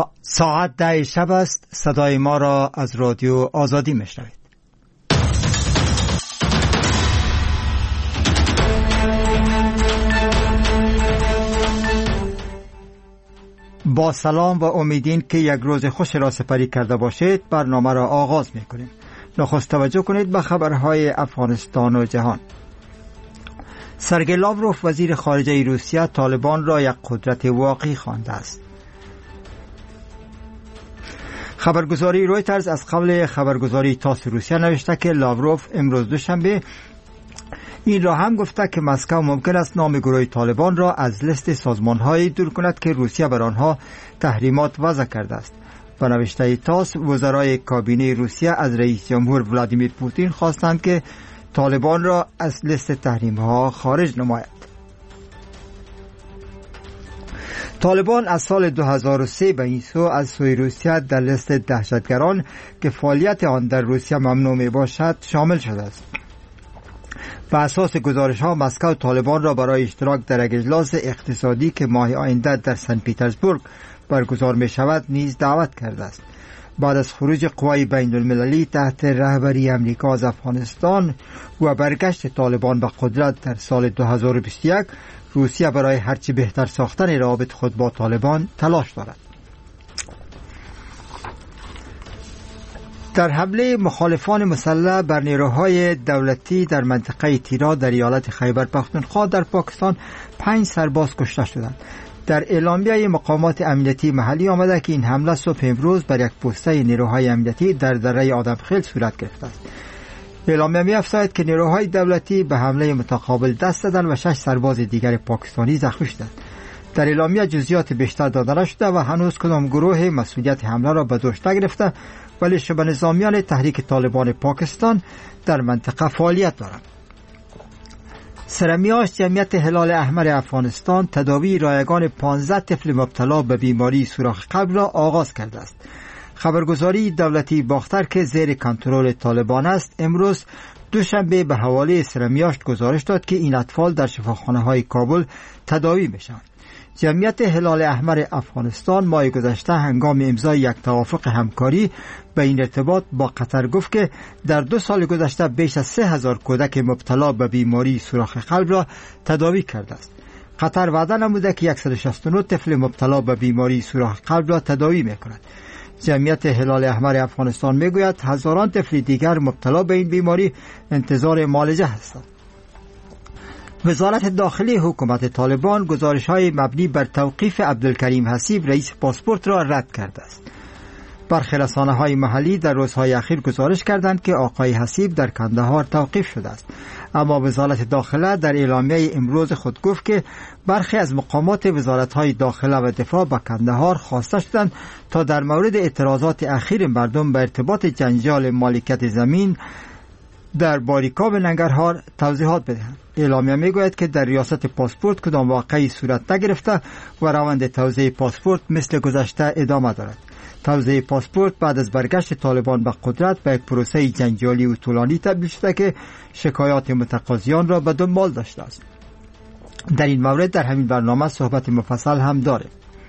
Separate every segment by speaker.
Speaker 1: ساعت 10 شب است. صدای ما را از رادیو آزادی میشنوید. با سلام و امیدین که یک روز خوش را سپری کرده باشید، برنامه را آغاز میکنیم. نخست توجه کنید به خبرهای افغانستان و جهان. سرگئی لاوروف وزیر خارجه روسیه طالبان را یک قدرت واقعی خوانده است. خبرگزاری رویترز از قبل خبرگزاری تاس روسیه نوشته که لاوروف امروز دوشنبه این را هم گفته که مسکو ممکن است نام گروه طالبان را از لیست سازمان‌هایی دور کند که روسیه بر آنها تحریمات وضع کرده است. به نوشته تاس، وزرای کابینه روسیه از رئیس جمهور ولادیمیر پوتین خواستند که طالبان را از لیست تحریم‌ها خارج نماید. طالبان از سال 2003 به این سو از سوی روسیه در لیست دهشتگران که فعالیت آن در روسیه ممنوع می باشد شامل شده است. بر اساس گزارش‌ها مسکو طالبان را برای اشتراک در یک اجلاس اقتصادی که ماه آینده در سن پیترزبورگ برگزار می شود نیز دعوت کرده است. بعد از خروج قوای بین المللی تحت رهبری امریکا از افغانستان و برگشت طالبان به قدرت در سال 2021، روسیه برای هرچی بهتر ساختن روابط خود با طالبان تلاش دارد. در حمله مخالفان مسلح بر نیروهای دولتی در منطقه تیرا در ایالت خیبر پختونخوا در پاکستان 5 سرباز کشته شدند. در اعلامیه مقامات امنیتی محلی آمده که این حمله صبح امروز بر یک پوسته نیروهای امنیتی در دره آدمخیل صورت گرفته است. اعلامیه می‌افزاید که نیروهای دولتی به حمله متقابل دست دادند و 6 سرباز دیگر پاکستانی زخمی شدند. در اعلامیه جزئیات بیشتر داده نشده و هنوز کدام گروه مسئولیت حمله را به دوش نگرفته، ولی شبه نظامیان تحریک طالبان پاکستان در منطقه فعالیت دارند. سرمیاش جمعیت هلال احمر افغانستان تداوی رایگان 15 طفل مبتلا به بیماری سوراخ قلب را آغاز کرده است. خبرگزاری دولتی باختر که زیر کنترل طالبان است امروز دوشنبه به حواله سرمیاش گزارش داد که این اطفال در شفاخانه‌های کابل تداوی میشوند. جمعیت هلال احمر افغانستان ماه گذشته هنگام امضای یک توافق همکاری به این ارتباط با قطر گفت که در 2 سال گذشته بیش از 3000 کودک مبتلا به بیماری سوراخ قلب را تداوی کرده است. قطر وعده نموده که 169 طفل مبتلا به بیماری سوراخ قلب را تداوی می‌کند. جمعیت هلال احمر افغانستان میگوید هزاران طفل دیگر مبتلا به این بیماری انتظار معالجه هستند. وزارت داخلی حکومت طالبان گزارش‌های مبنی بر توقیف عبدالکریم حسیب رئیس پاسپورت را رد کرده است. برخی رسانه‌های محلی در روزهای اخیر گزارش کردند که آقای حسیب در کندهار توقیف شده است، اما وزارت داخله در اعلامیه امروز خود گفت که برخی از مقامات وزارت‌های داخله و دفاع به کندهار خواسته شدند تا در مورد اعتراضات اخیر مردم به ارتباط جنجال مالکیت زمین در باریکاب ننگرهار توضیحات بدهند. اعلامیه میگوید که در ریاست پاسپورت کدام واقعی صورت نگرفته و روند توزیع پاسپورت مثل گذشته ادامه دارد. توزیع پاسپورت بعد از برگشت طالبان به قدرت به یک پروسه جنجالی و طولانی تبدیل شده که شکایات متقاضیان را به دنبال داشته است. در این مورد در همین برنامه صحبت مفصل هم داریم.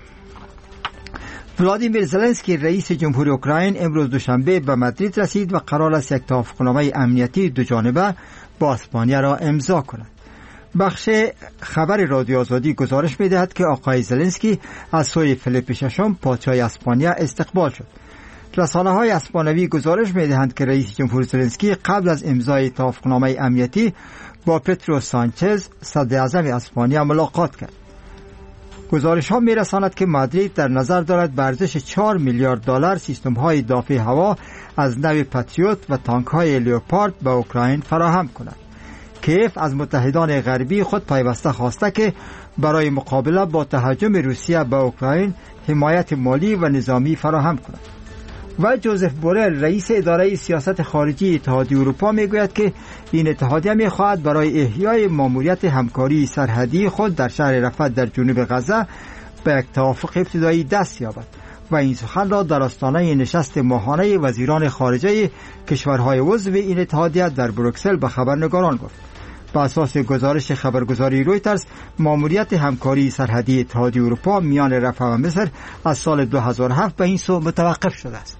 Speaker 1: ولادیمیر زلنسکی رئیس جمهوری اوکراین امروز دوشنبه به مادرید رسید و قرار است یک توافقنامه امنیتی دوجانبه با اسپانیا را امضا کند. بخش خبر رادیو آزادی گزارش می‌دهد که آقای زلنسکی از سوی فیلیپ ششم پادشاه اسپانیا استقبال شد. رسانه‌های اسپانیایی گزارش می‌دهند که رئیس جمهور زلنسکی قبل از امضای توافقنامه امنیتی با پدرو سانچز صدر اعظم اسپانیا ملاقات کرد. گزارش ها می رساند که مادرید در نظر دارد به ارزش 4 میلیارد دلار سیستم های دافع هوا از نوع پاتریوت و تانک های لیوپارد به اوکراین فراهم کند. کیف از متحدان غربی خود پیوسته خواسته که برای مقابله با تهاجم روسیه به اوکراین حمایت مالی و نظامی فراهم کند. و جوزف بورل رئیس اداره سیاست خارجی اتحادیه اروپا میگوید که این اتحادیه میخواهد برای احیای ماموریت همکاری سرحدی خود در شهر رفح در جنوب غزه به یک توافق ابتدایی دست یابد و این سخن را در آستانه نشست ماهانه وزیران خارجه کشورهای عضو این اتحادیه در بروکسل به خبرنگاران گفت. بر اساس گزارش خبرگزاری رویترز، ماموریت همکاری سرحدی اتحادیه اروپا میان رفح و مصر از سال 2007 به این سو متوقف شده است.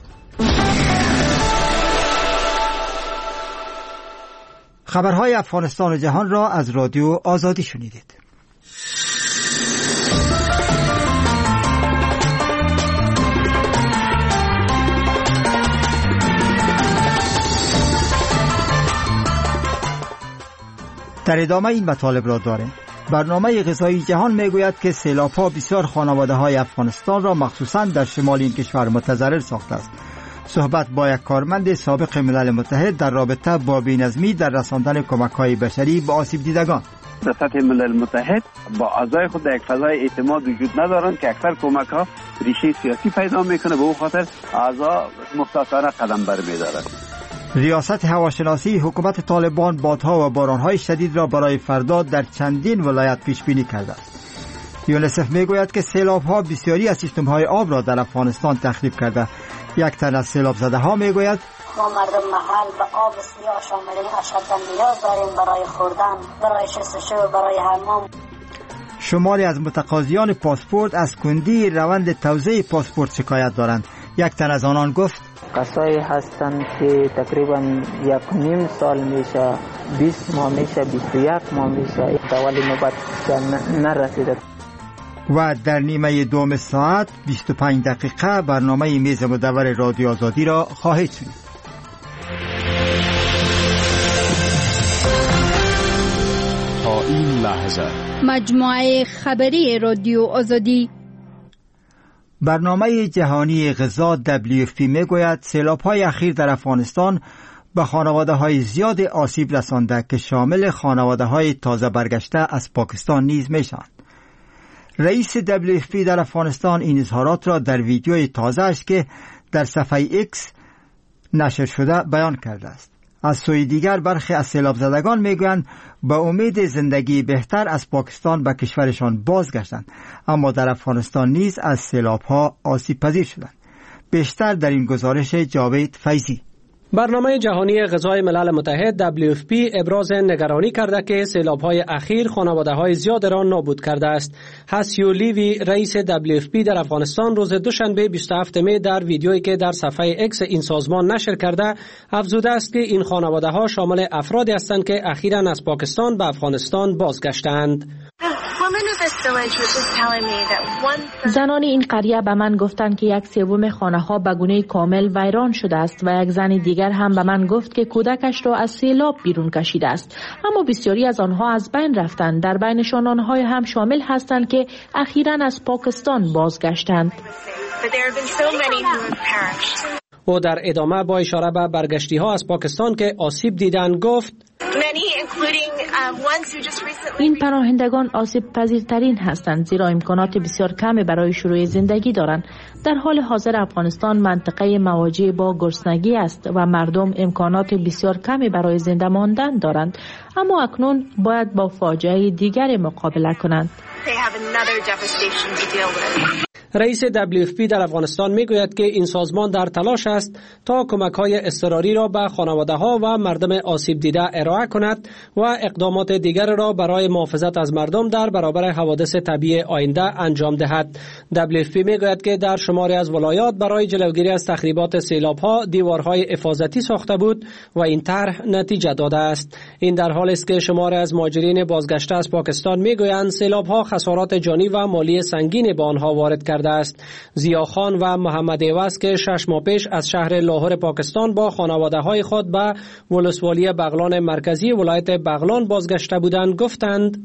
Speaker 1: خبرهای افغانستان و جهان را از رادیو آزادی شنیدید. در ادامه این مطالب را داریم. برنامه غذایی جهان میگوید که سیلاب‌ها بسیار خانواده‌های افغانستان را مخصوصاً در شمال این کشور متضرر ساخته است. صحبت با یک کارمند سابق ملل متحد در رابطه با بی‌نظمی در رساندن کمک‌های بشری به آسیب دیدگان.
Speaker 2: در سطح ملل متحد با اعضای خود در یک فضای اعتماد وجود ندارند که اکثر کمک‌ها ریشه سیاسی پیدا میکنه، به او خاطر اعضا محتاطانه قدم برمی‌دارند.
Speaker 1: ریاست هواشناسی حکومت طالبان بادها و بارانهای شدید را برای فردا در چندین ولایت پیش بینی کرده است. یونیسف میگوید که سیلاب‌ها بسیاری از سیستم‌های آب را در افغانستان تخریب کرده. یک تن از سیلاب زده ها میگوید
Speaker 3: ما مردم محل به آب سیاه شامل اشد نیاز داریم برای خوردن، برای شستشو، برای حمام.
Speaker 1: شماری از متقاضیان پاسپورت از کندی روند توزیع پاسپورت شکایت دارند. یک تن از آنان گفت
Speaker 4: کسایی هستند که تقریبا 1.5 سال میشه، 20 ماه میشه، 21 ماه میشه ولی نوبت نرسیده.
Speaker 1: و در نیمه دوم ساعت 25 دقیقه برنامه میز مدور رادیو آزادی را خواهید شنید.
Speaker 5: تا این لحظه
Speaker 6: مجموعه خبری رادیو آزادی.
Speaker 1: برنامه جهانی غذا WFP میگوید سیلاب‌های اخیر در افغانستان به خانواده‌های زیاد آسیب رسانده که شامل خانواده‌های تازه برگشته از پاکستان نیز میشوند. رئیس WFP در افغانستان این اظهارات را در ویدیوی تازه‌اش که در صفحه X نشر شده بیان کرده است. از سوی دیگر برخی از سیلاب زدگان میگویند با امید زندگی بهتر از پاکستان به کشورشان بازگشتند، اما در افغانستان نیز از سیلاب‌ها آسیب پذیر شدند. بیشتر در این گزارش جاوید فیضی.
Speaker 7: برنامه جهانی غذای ملل متحد WFP ابراز نگرانی کرده که سیلاب‌های اخیر خانواده‌های زیاد را نابود کرده است. هسیو لیوی رئیس WFP در افغانستان روز دوشنبه 27 می در ویدیویی که در صفحه X این سازمان نشر کرده افزوده است که این خانواده‌ها شامل افرادی هستند که اخیراً از پاکستان به افغانستان بازگشتند.
Speaker 8: زنان این قریه به من گفتند که 1/3 خانه‌ها به گونه کامل ویران شده است و یک زن دیگر هم به من گفت که کودکش را از سیلاب بیرون کشیده است، اما بسیاری از آنها از بین رفتند. در بینشان آنها هم شامل هستند که اخیراً از پاکستان بازگشتند.
Speaker 7: او در ادامه با اشاره به برگشتی‌ها از پاکستان که آسیب دیدند گفت
Speaker 8: این پناهندگان آسیب پذیرترین هستند زیرا امکانات بسیار کمی برای شروع زندگی دارند. در حال حاضر افغانستان منطقه مواجه با گرسنگی است و مردم امکانات بسیار کمی برای زنده ماندن دارند، اما اکنون باید با فاجعه دیگری مقابله کنند.
Speaker 7: رئیس WFP در افغانستان میگوید که این سازمان در تلاش است تا کمک‌های اضطراری را به خانواده‌ها و مردم آسیب دیده ارائه کند و اقدامات دیگر را برای محافظت از مردم در برابر حوادث طبیعی آینده انجام دهد. WFP میگوید که در شماری از ولایات برای جلوگیری از تخریبات سیلاب‌ها دیوارهای حفاظتی ساخته بود و این طرح نتیجه داده است. این در حالی است که شماری از مهاجرین بازگشته از پاکستان میگویند سیلاب‌ها خسارات جانی و مالی سنگین به آنها وارد کرده است. ضیاخان و محمد ایوز که 6 ماه پیش از شهر لاهور پاکستان با خانواده‌های خود به ولسوالی بغلان مرکزی ولایت بغلان بازگشته بودند گفتند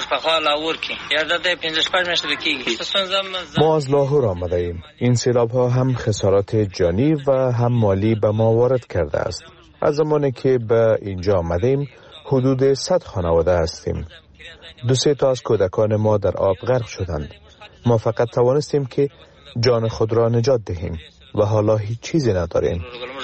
Speaker 9: ما از لاهور آمده ایم. این سیلاب‌ها هم خسارات جانی و هم مالی به ما وارد کرده است. از زمانی که به اینجا آمدیم حدود 100 خانواده هستیم. 2-3 تا از کودکان ما در آب غرق شدند. ما فقط توانستیم که جان خود را نجات دهیم و حالا هیچ چیزی نداریم.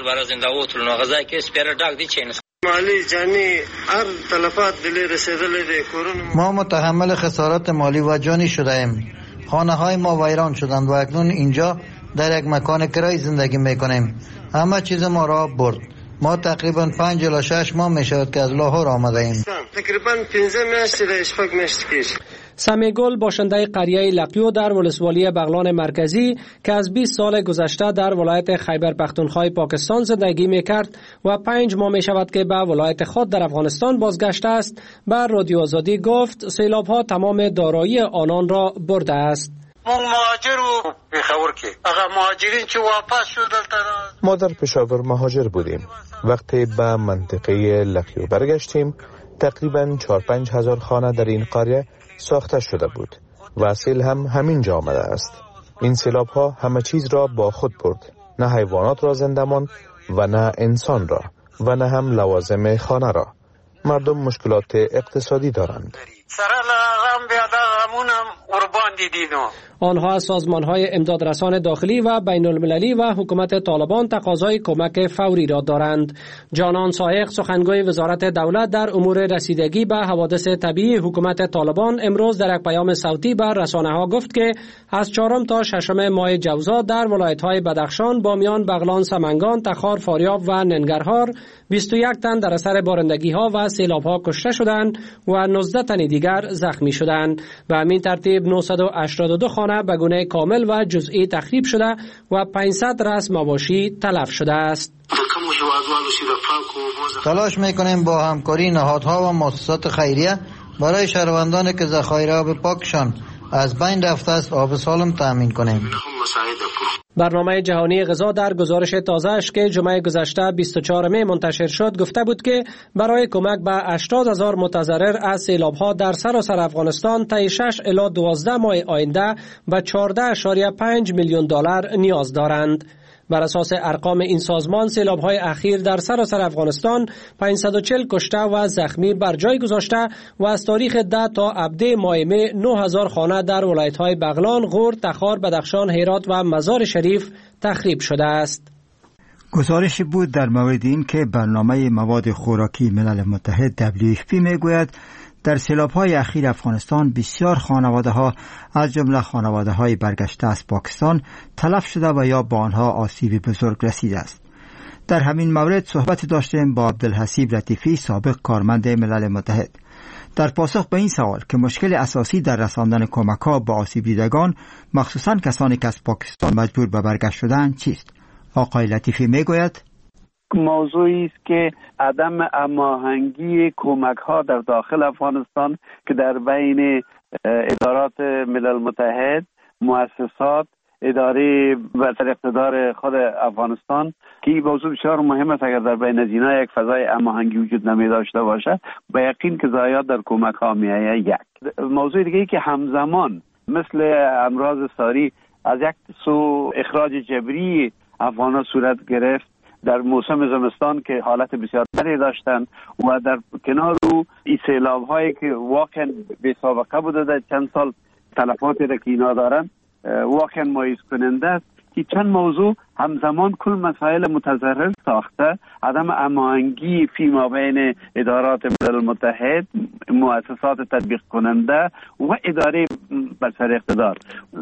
Speaker 10: ما متحمل خسارات مالی و جانی شده ایم. خانه های ما ویران شدند و اکنون اینجا در یک مکان کرای زندگی میکنیم. همه چیز ما را برد. ما تقریبا 5 الی 6 ماه می شود که از لاهور آمده ایم.
Speaker 11: تقریبا 15 میاشت و اشفاق میشتکیش.
Speaker 7: سمیگل باشنده قریه لقیو در ولسوالی بغلان مرکزی که از 20 سال گذشته در ولایت خیبر پختونخوا پاکستان زندگی میکرد و 5 ماه می شود که به ولایت خود در افغانستان بازگشته است، به رادیو آزادی گفت سیلاب ها تمام دارایی آنان را برده است.
Speaker 9: ما در پشاور مهاجر بودیم. وقتی به منطقه لقیو برگشتیم تقریبا 4-5 هزار خانه در این قریه ساخته شده بود و سیل هم همین جا آمده است. این سیلاب ها همه چیز را با خود برد، نه حیوانات را زنده ماند و نه انسان را و نه هم لوازم خانه را. مردم مشکلات اقتصادی دارند.
Speaker 7: آنها از سازمان‌های امدادرسان داخلی و بین المللی و حکومت طالبان تقاضای کمک فوری را دارند. جانان سایق سخنگوی وزارت دولت در امور رسیدگی به حوادث طبیعی حکومت طالبان امروز در یک پیام صوتی به رسانه‌ها گفت که از 4 تا 6 ماه جوزا در ولایت‌های بدخشان، بامیان، بغلان، سمنگان، تخار، فاریاب و ننگرهار 21 تن در اثر بارندگی‌ها و سیلاب‌ها کشته شدند و 19 تن دیگر زخمی شدند. به همین ترتیب 982 خانه به گونه کامل و جزئی تخریب شده و 500 رأس مواشی تلف شده است.
Speaker 10: تلاش میکنیم با همکاری نهادها و مؤسسات خیریه برای شهروندانی که ذخایر آب پاکشان از بین رفته است آب سالم تامین کنیم.
Speaker 7: برنامه جهانی غذا در گزارش تازه‌اش که جمعه گذشته 24 می منتشر شد گفته بود که برای کمک به 80,000 متضرر از سیلاب‌ها در سراسر افغانستان طی 6 الی 12 ماه آینده به 14.5 میلیون دلار نیاز دارند. بر اساس ارقام این سازمان سیلاب‌های اخیر در سراسر افغانستان 540 کشته و زخمی بر جای گذاشته و از تاریخ 10 تا ابده ماه می 9000 خانه در ولایت‌های بغلان، غور، تخار، بدخشان، هرات و مزار شریف تخریب شده است.
Speaker 1: گزارش بود در مورد این که برنامه مواد خوراکی ملل متحد WFP میگوید در سیلاب‌های اخیر افغانستان بسیار خانواده‌ها از جمله خانواده‌های برگشته از پاکستان تلف شده و یا با آنها آسیب بزرگ رسیده است. در همین مورد صحبت داشتیم با عبدالحسیب لطیفی، سابق کارمند ملل متحد. در پاسخ به این سوال که مشکل اساسی در رساندن کمک‌ها به آسیب دیدگان، مخصوصاً کسانی که از پاکستان مجبور به برگشت شدند، چیست؟ آقای لطیفی میگوید
Speaker 2: موضوعی است که عدم هماهنگی کمک‌ها در داخل افغانستان که در بین ادارات ملل متحد، مؤسسات، اداره بر اقتدار خود افغانستان که این موضوع بسیار مهم است. اگر در بین از اینا یک فضای هماهنگی وجود نمی داشته باشد به یقین که ضایعات در کمک‌ها می‌آید. یک موضوع دیگه ای که همزمان مثل امراض ساری از یک سو اخراج جبری افغان‌ها صورت گرفت در موسم زمستان که حالت بسیار بدی داشتند و در کنار او این سیلاب‌هایی که واقعا بی سابقه بوده در چند سال تلفاتی را که اینا دارن واقعا مایوس کننده است که چند موضوع همزمان کل مسائل متضرر ساخته، عدم هماهنگی فیما بین ادارات ملل متحد، مؤسسات تطبیق کننده و اداره بر سر اقتدار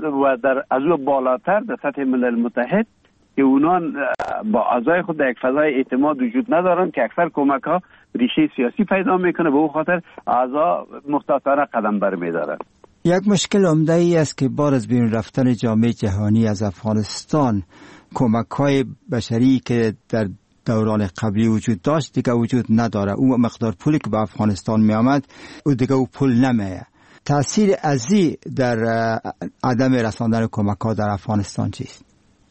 Speaker 2: و در از او بالاتر در سطح ملل متحد که اونان با اعضای خود در یک فضای اعتماد وجود ندارن که اکثر کمک ها ریشه سیاسی پیدا میکنه، به او خاطر اعضا محتاطانه قدم برمیدارن.
Speaker 1: یک مشکل عمده ای است که بعد از بیرون رفتن جامعه جهانی از افغانستان کمک های بشری که در دوران قبلی وجود داشت دیگه وجود نداره. او مقدار پولی که به افغانستان می آمد او دیگه او پول نمیه. تاثیر ازی در عدم رساندن کمک ها در افغانستان چیست؟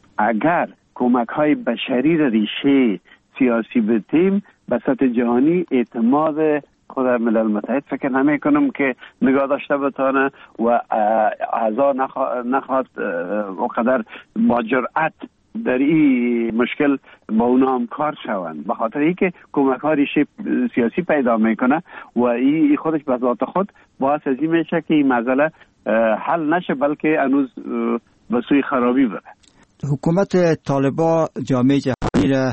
Speaker 2: اگر کمک های بشری را ریشه سیاسی بدیم به سطح جهانی اعتماد خود ملل متحد فکر نمی کنم که نگاه داشته بتانه و اعضا نخواد اونقدر با جرأت در این مشکل با اونا همکار شوند، به خاطر اینکه کمک ها ریشه سیاسی پیدا میکنه و این خودش به ذات خود باعث از این میشه که این مسئله حل نشه بلکه هنوز به سوی خرابی بره.
Speaker 1: حکومت طالبان جامعه جهانی را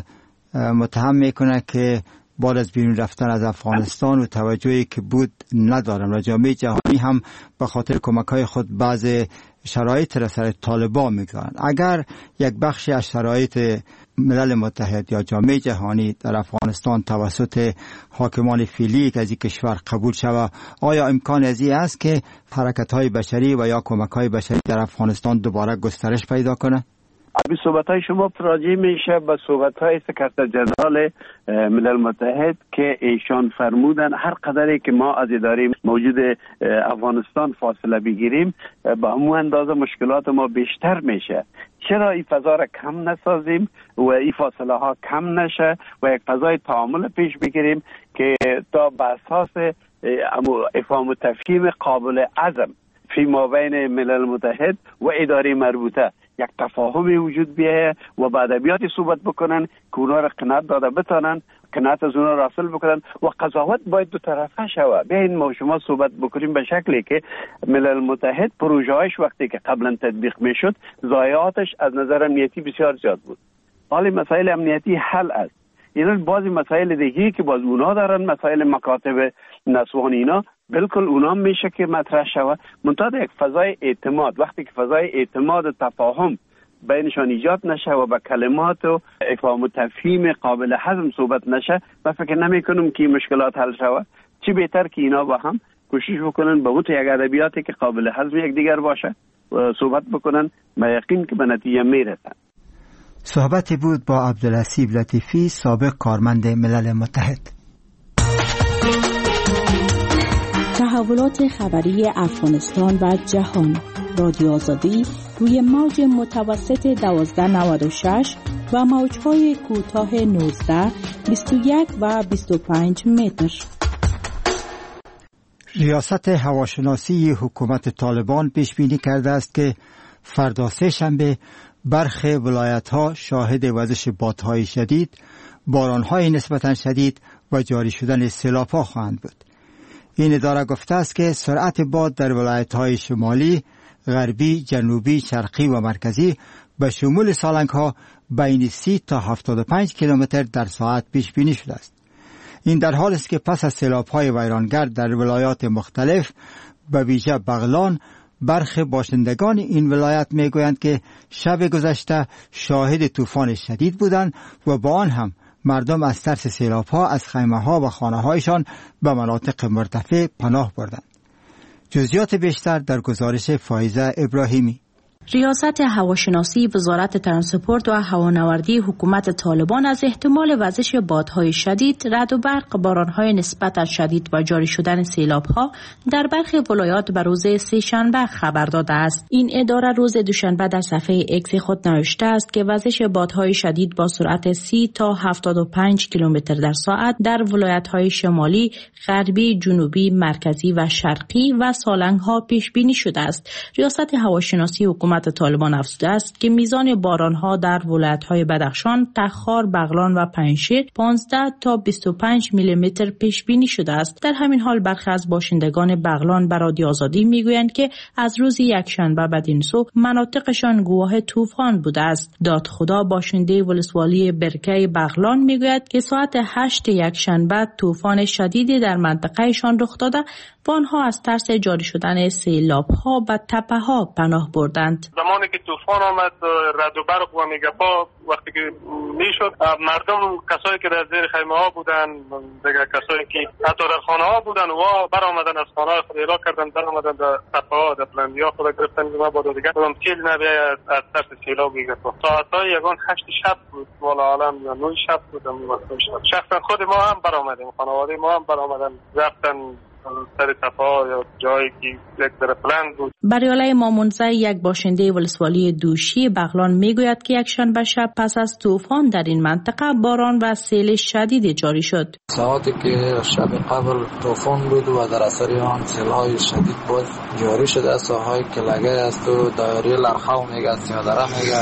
Speaker 1: متهم میکنه که بعد از بیرون رفتن از افغانستان و توجهی که بود ندارن و جامعه جهانی هم به خاطر کمک‌های خود بعض شرایط را سر طالبان میگذارن. اگر یک بخشی از شرایط ملل متحد یا جامعه جهانی در افغانستان توسط حاکمان فعلی که از این کشور قبول شود، آیا امکان از این است که حرکت‌های بشری و یا کمک‌های بشری در افغانستان دوباره گسترش پیدا کنه؟
Speaker 2: ابی صحبت‌های شما راجع میشه به صحبت‌های سکرتر جنرال ملل متحد که ایشان فرمودن هر قدری که ما از اداره موجود افغانستان فاصله بگیریم به همون اندازه مشکلات ما بیشتر میشه. چرا این فضا را کم نسازیم و این فاصله ها کم نشه و یک فضای تعامل پیش بگیریم که تا به اساس افهام و تفهیم قابل عزم فی ما بین ملل متحد و اداره مربوطه یک تفاهمی وجود بیه و با ادبیاتی صحبت بکنن که اونا را قناعت داده بتانن، قناعت از اونا را حاصل بکنن و قضاوت باید دو طرفه شوه. بیاین ما شما صحبت بکنیم به شکلی که ملل متحد پروژه‌اش وقتی که قبلا تطبیق میشد ضایعاتش از نظر امنیتی بسیار زیاد بود. حالی مسائل امنیتی حل است. یعنی بعضی مسائل دیگه که باز اونا دارن، مسائل مکاتب نسوانی اینا بالکل اونا میشه که مطرح شوه. منتها یک فضای اعتماد، وقتی که فضای اعتماد و تفاهم بینشان ایجاد نشه و با کلمات و افهام و تفهیم قابل هضم صحبت نشه، من فکر نمی کنم که مشکلات حل شوه. چی بهتر که اینا با هم کوشش بکنن به بود یک ادبیاتی که قابل هضم یک دیگر باشه و صحبت بکنن، با یقین که به نتیجه میرسن.
Speaker 1: صحبتی بود با عبدالحسیب لطیفی، سابق کارمند ملل متحد.
Speaker 12: تحولات خبری افغانستان و جهان، رادیو آزادی روی موج متوسط 1296 و موج‌های کوتاه 19، 21 و 25 متر.
Speaker 1: ریاست هواشناسی حکومت طالبان پیش بینی کرده است که فردا سه شنبه برخی ولایت‌ها شاهد وزش بادهای شدید، باران‌های نسبتاً شدید و جاری شدن سیلاب‌ها خواهند بود. این اداره گفته است که سرعت باد در ولایت‌های شمالی، غربی، جنوبی، شرقی و مرکزی به شمول سالنگ‌ها بین 30 تا 75 کیلومتر در ساعت پیش بینی شده است. این در حالی است که پس از سیلاب‌های ویرانگر در ولایات مختلف به ویژه بغلان، برخی باشندگان این ولایت میگویند که شب گذشته شاهد طوفان شدید بودند و با آن هم مردم از ترس سیلاب‌ها از خیمه‌ها و خانه‌هایشان به مناطق مرتفع پناه بردند. جزئیات بیشتر در گزارش فایزه ابراهیمی.
Speaker 8: ریاست هواشناسی وزارت ترانسپورت و هوانوردی حکومت طالبان از احتمال وزش بادهای شدید، رعد و برق، بارانهای نسبتاً شدید و جاری شدن سیلاب‌ها در برخی ولایات به روز سه‌شنبه خبر داده است. این اداره روز دوشنبه در صفحه اکس خود نوشته است که وزش بادهای شدید با سرعت 30 تا 75 کیلومتر در ساعت در ولایت‌های شمالی، غربی، جنوبی، مرکزی و شرقی و سالنگ‌ها پیش بینی شده است. ریاست هواشناسی حکومت طالبان افزوده است که میزان بارانها در ولایت‌های بدخشان، تخار، بغلان و پنجشیر 15 تا 25 میلیمتر پیش بینی شده است. در همین حال برخی از باشندگان بغلان به رادیو آزادی میگویند که از روز یکشنبه بدین سو مناطقشان گواه طوفان بوده است. دادخدا باشنده ولسوالی برکه بغلان میگوید که ساعت 8 یکشنبه طوفان شدیدی در منطقهشان رخ داده و آنها از ترس جاری شدن سیلاب‌ها به تپه‌ها پناه بردند.
Speaker 13: زمانی که طوفان آمد، رعد و برق و میگاپا وقتی که میشد، مردم کسایی که در زیر خیمه ها بودن، دیگه کسایی که حتی در خانه ها بودن و برآمدن از خانه خود اعلام کردن، برآمدن در تپه ها، در بلندی ها خود گرفتن و بعد دیگه اون چیل نبیه از ترس سیلاب میگاپا. ساعت‌های یگان 8 شب بود، والا عالم 9 شب بودم. شخصا خود ما هم برآمدیم، خانواده ما هم برآمدن، رفتن سر تپا یا جایی که یک طرف بلند بود.
Speaker 8: بریاله مامونزه، یک باشنده ولسوالی دوشی بغلان میگوید که یکشنبه شب پس از طوفان در این منطقه باران و سیل شدید جاری شد.
Speaker 14: ساعتی که شب قبل طوفان بود و در اثر آن سیل‌های شدید بود جاری شده، ساحه‌های کلگه است و دایره لرخاو میگه، سیادره میگه.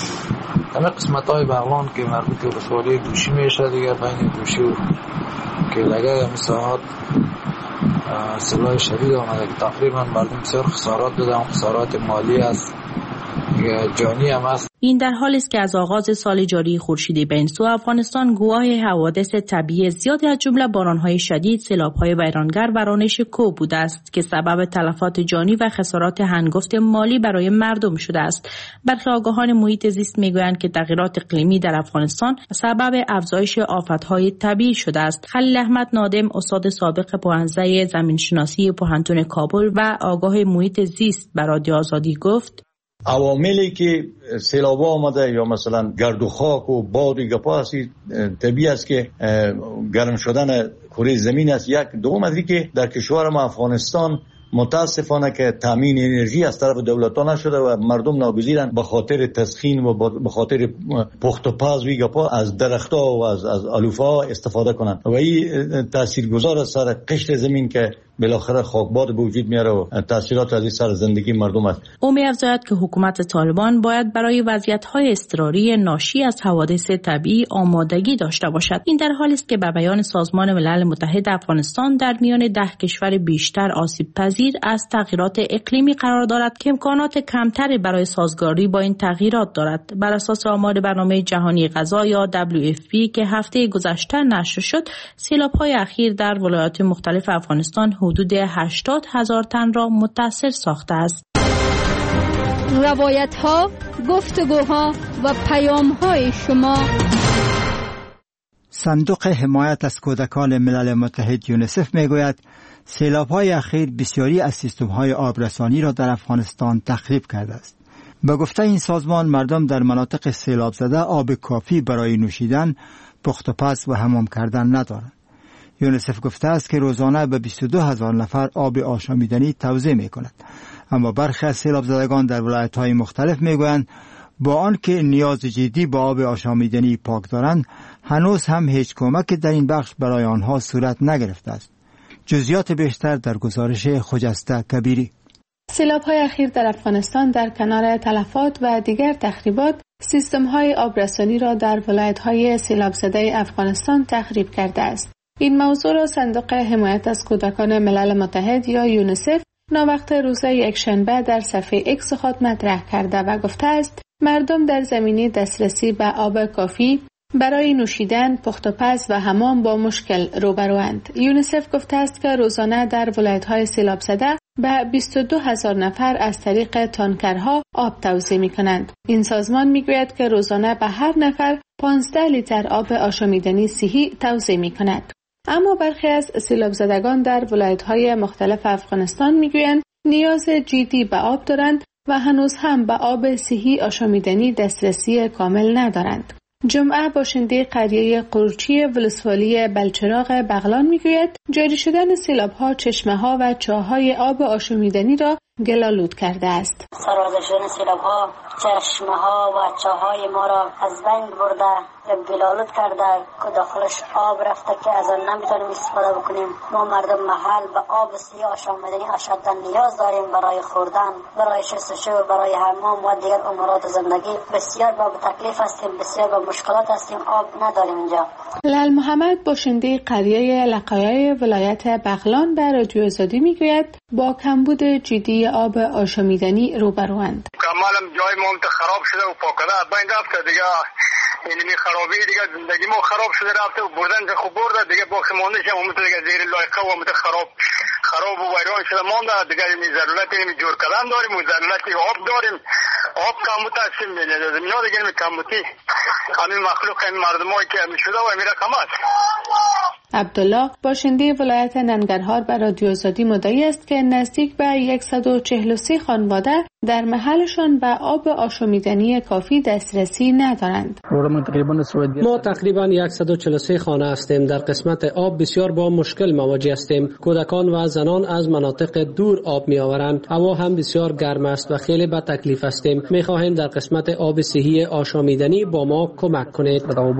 Speaker 14: همه قسمت‌های بغلان که مربوط به ولسوالی دوشی میشه دیگه، بین دوشی و کلگه هم ساعات سیل‌های شدید آمده که تقریبا مردم بسیار خسارات دادن. خسارات مالی است، جانی هم است.
Speaker 8: این در حالی است که از آغاز سال جاری خورشیدی به این سو افغانستان گواه حوادث طبیعی زیادی از جمله باران‌های شدید، سیلاب‌های ویرانگر و رانش کوه بوده است که سبب تلفات جانی و خسارات هنگفت مالی برای مردم شده است. برخی آگاهان محیط زیست میگویند که تغییرات اقلیمی در افغانستان سبب افزایش آفت‌های طبیعی شده است. خلیل احمد نادم، استاد سابق پوهنځی زمینشناسی پوهنتون کابل و آگاه محیط زیست به رادیو آزادی گفت:
Speaker 15: عواملی که سیلاب آمده یا مثلا گرد و خاک و باد و گپا هستی طبیعی است که گرم شدن کره زمین است. یک دوم از که در کشور ما افغانستان متاسفانه که تامین انرژی از طرف دولت‌ها نشده و مردم ناگزیرند به خاطر تسخین و به خاطر پخت و پز و گپا از درخت‌ها و از علوفه‌ها استفاده کنند و این تاثیرگذار است سر قشر زمین که بالاخره خاکباد به وجود میاره و تاثیرات از این سر زندگی مردم است.
Speaker 8: او می‌افزاید که حکومت طالبان باید برای وضعیت‌های اضطراری ناشی از حوادث طبیعی آمادگی داشته باشد. این در حالی است که به بیان سازمان ملل متحد افغانستان در میان 10 کشور بیشتر آسیب پذیر از تغییرات اقلیمی قرار دارد که امکانات کمتری برای سازگاری با این تغییرات دارد. بر اساس آمار برنامه جهانی غذا یا WFP که هفته گذشته نشر شد، سیلاب‌های اخیر در ولایات مختلف افغانستان حدود 80,000 تن را متاثر ساخته است.
Speaker 6: روایت‌ها، گفتگوها و پیام‌های شما.
Speaker 1: صندوق حمایت از کودکان ملل متحد یونیسف میگوید سیلاب‌های اخیر بسیاری از سیستم‌های آبرسانی را در افغانستان تخریب کرده است. به گفته این سازمان مردم در مناطق سیلاب زده آب کافی برای نوشیدن، پخت و پز و حمام کردن ندارند. یونیسف گفته است که روزانه به 22,000 نفر آب آشامیدنی توزیع می‌کند. اما برخی از سیلاب زدگان در ولایت‌های مختلف میگویند با آنکه نیاز جدی به آب آشامیدنی پاک دارند، هنوز هم هیچ کمک در این بخش برای آنها صورت نگرفته است. جزئیات بیشتر در گزارش خجسته کبیری.
Speaker 16: سیلاب‌های اخیر در افغانستان در کنار تلفات و دیگر تخریبات سیستم‌های آبرسانی را در ولایت‌های سیلاب زده افغانستان تخریب کرده است. این موضوع را صندوق حمایت از کودکان ملل متحد یا یونیسف ناوقت روز یکشنبه در صفحه اکس خود مطرح کرده و گفته است مردم در زمینه دسترسی به آب کافی برای نوشیدن، پخت و پز و حمام با مشکل روبروند. یونیسف گفته است که روزانه در ولایت‌های سیلاب زده به 22,000 نفر از طریق تانکرها آب توزیع می‌کنند. این سازمان می‌گوید که روزانه به هر نفر 15 لیتر آب آشامیدنی صحی توزیع می‌کند. اما برخی از سیلاب زدگان در ولایت‌های مختلف افغانستان می‌گویند نیاز جدی به آب دارند و هنوز هم به آب صحی آشامیدنی دسترسی کامل ندارند. جمعه باشنده قریه قورچی ولسوالی بلچراغ بغلان میگوید جاری شدن سیلاب‌ها چشمه‌ها و چاه‌های آب آشامیدنی را گل‌آلود کرده است.
Speaker 3: سرازیر شدن سیلاب‌ها چشمه‌ها و چاه‌های ما را از بین برده، گل‌آلود کرده که داخلش آب رفته که از آن نمیتونیم استفاده بکنیم. ما مردم محل به آب صحی آشامیدنی اشداً نیاز داریم برای خوردن، برای شستشو، برای حمام و دیگر امورات زندگی. بسیار با تکلیف هستیم، بسیار با مشکلات هستیم، آب نداریم اینجا.
Speaker 16: لال محمد باشنده قریه لقایای ولایت بغلان به رادیو آزادی میگوید با کمبود جدی آب آشامیدنی روبروند.
Speaker 13: کاملا جای ما خراب شده و پاکده بین رفته دیگه، یعنی خرابی دیگه زندگی ما خراب شده رفته و بردن خوب برده دیگه باقی مونده شه اون دیگه زیر لایقه و مت خراب و ویران شده مونده دیگه. می ضرورت می جور کردن داریم و ضرورت آب داریم. آب کمبود هستیم دنیا دیگه می کمبودی همین مخلوق این مردمایی که می شده و میره کمات.
Speaker 16: عبدالله باشنده ولایت ننگرهار به رادیو آزادی مدعی است که نزدیک به 143 خانواده در محلشان به آب آشامیدنی کافی دسترسی ندارند.
Speaker 7: ما تقریبا 143 خانه هستیم. در قسمت آب بسیار با مشکل مواجه هستیم. کودکان و زنان از مناطق دور آب می آورند. هوا هم بسیار گرم است و خیلی به تکلیف هستیم. می خواهیم در قسمت آب صحی آشامیدنی با ما کمک کنید.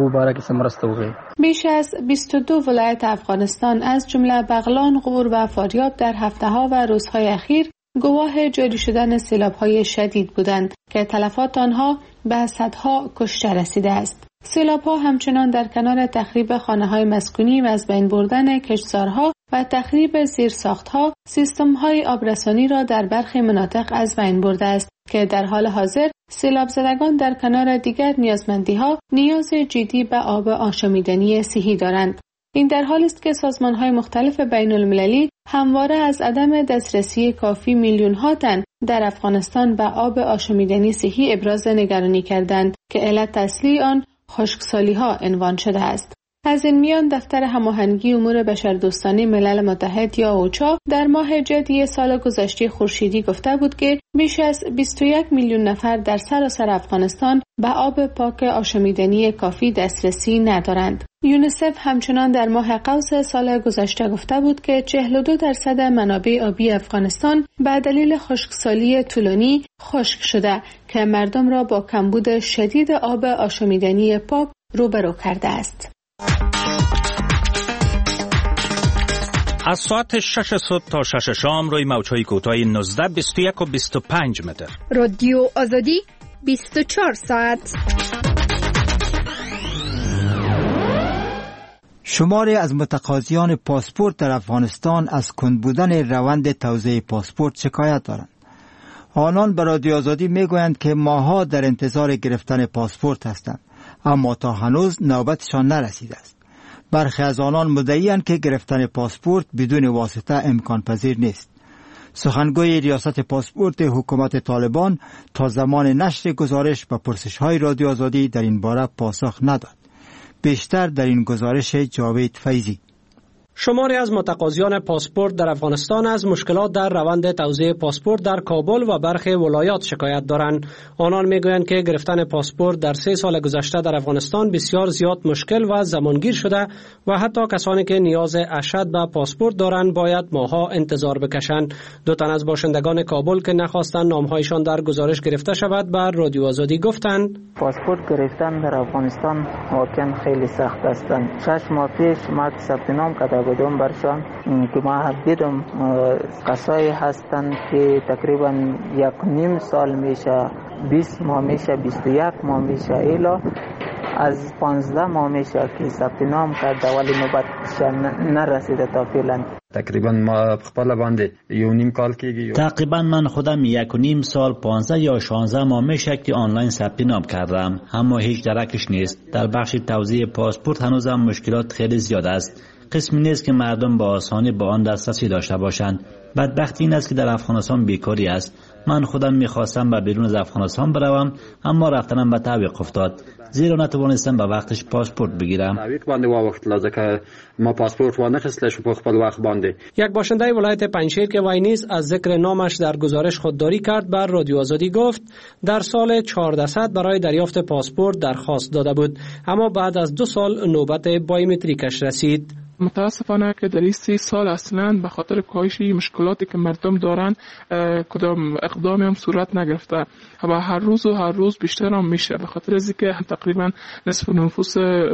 Speaker 16: بیش از 22 ولایت افغانستان از جمله بغلان، غور و فاریاب در هفته‌ها و روزهای اخیر گواه جاری شدن سیلاب‌های شدید بودند که تلفات آنها به صدها کشته رسیده است. سیلاب‌ها همچنان در کنار تخریب خانه‌های مسکونی و از بین بردن کشتزارها و تخریب زیرساختها، سیستم‌های آبرسانی را در برخی مناطق از بین برده است که در حال حاضر سیلاب زدگان در کنار دیگر نیازمندی‌ها نیاز جدی به آب آشامیدنی صحی دارند. این در حالی است که سازمان‌های مختلف بین‌المللی همواره از عدم دسترسی کافی میلیون‌ها تن در افغانستان به آب آشامیدنی صحی ابراز نگرانی کردند که علت اصلی آن خشکسالی‌ها عنوان شده است. از این میان دفتر هماهنگی امور بشردوستانه ملل متحد یا اوچا در ماه ژوئیه سال گذشته خورشیدی گفته بود که بیش از 21 میلیون نفر در سراسر افغانستان به آب پاک آشامیدنی کافی دسترسی ندارند. یونیسف همچنان در ماه قوس سال گذشته گفته بود که 42% منابع آبی افغانستان به دلیل خشکسالی طولانی خشک شده که مردم را با کمبود شدید آب آشامیدنی پاک روبرو کرده است.
Speaker 17: از ساعت 6 صبح تا 6 شام روی موج‌های کوتاه 19، 21 و 25 متر.
Speaker 6: رادیو آزادی 24 ساعت.
Speaker 1: شماری از متقاضیان پاسپورت در افغانستان از کند بودن روند توزیع پاسپورت شکایت دارند. آنان به رادیو آزادی میگویند که ماها در انتظار گرفتن پاسپورت هستند، اما تا هنوز نوبتشان نرسیده است. برخی از آنان مدعی‌اند که گرفتن پاسپورت بدون واسطه امکان پذیر نیست. سخنگوی ریاست پاسپورت حکومت طالبان تا زمان نشر گزارش به پرسش‌های رادیو آزادی در این باره پاسخ نداد. بیشتر در این گزارش جاوید فیضی.
Speaker 7: شماری از متقاضیان پاسپورت در افغانستان از مشکلات در روند توزیع پاسپورت در کابل و برخی ولایات شکایت دارند. آنان میگویند که گرفتن پاسپورت در 3 سال گذشته در افغانستان بسیار زیاد مشکل و زمانگیر شده و حتی کسانی که نیاز اشد به پاسپورت دارند باید ماها انتظار بکشند. 2 تن از باشندگان کابل که نخواستند نامهایشان در گزارش گرفته شود بر رادیو آزادی گفتند
Speaker 4: پاسپورت گرفتن در افغانستان واقعا خیلی سخت است. 6 ماه پیش ما ثبت نام کرده بودم برشان که ما دیدم کسایی هستند که تقریبا 1.5 سال میشه، 20 ماه میشه، 21 ماه میشه، الا از 15 ماه میشه که ثبت نام کرده ولی نوبتشان نرسیده تا فعلا.
Speaker 18: تقریبا ما خپل باندې 1.5 کال کېږي.
Speaker 19: تقریبا من خودم 1.5 سال 15 یا 16 ماه میشه که آنلاین ثبت نام کردم، اما هیچ درکش نیست. در بخش توزیع پاسپورت هنوزم مشکلات خیلی زیاد است. قسمی نیست که مردم با آسانی با آن دسترسی داشته باشند. بدبختی این است که در افغانستان بیکاری است. من خودم میخواستم به بیرون از افغانستان بروم، اما رفتنم به تعویق افتاد، زیرا نتوانستم به وقتش پاسپورت بگیرم.
Speaker 18: تعویق باندې واوښتله ځکه ما پاسپورت وانخیستلی شو په خپل وخت باندې.
Speaker 7: یک باشنده ولایت پنجشیر که وی نیز از ذکر نامش در گزارش خودداری کرد بر رادیو آزادی گفت در سال 1400 برای دریافت پاسپورت درخواست داده بود، اما بعد از 2 سال نوبت بایومتریکش رسید.
Speaker 20: متاسفانه که در این 3 سال اصلا به خاطر کاهش مشکلاتی که مردم دارن کدام اقدامی هم صورت نگرفته و هر روز بیشتر هم میشه، به خاطر از اینکه تقریبا نصف نفوس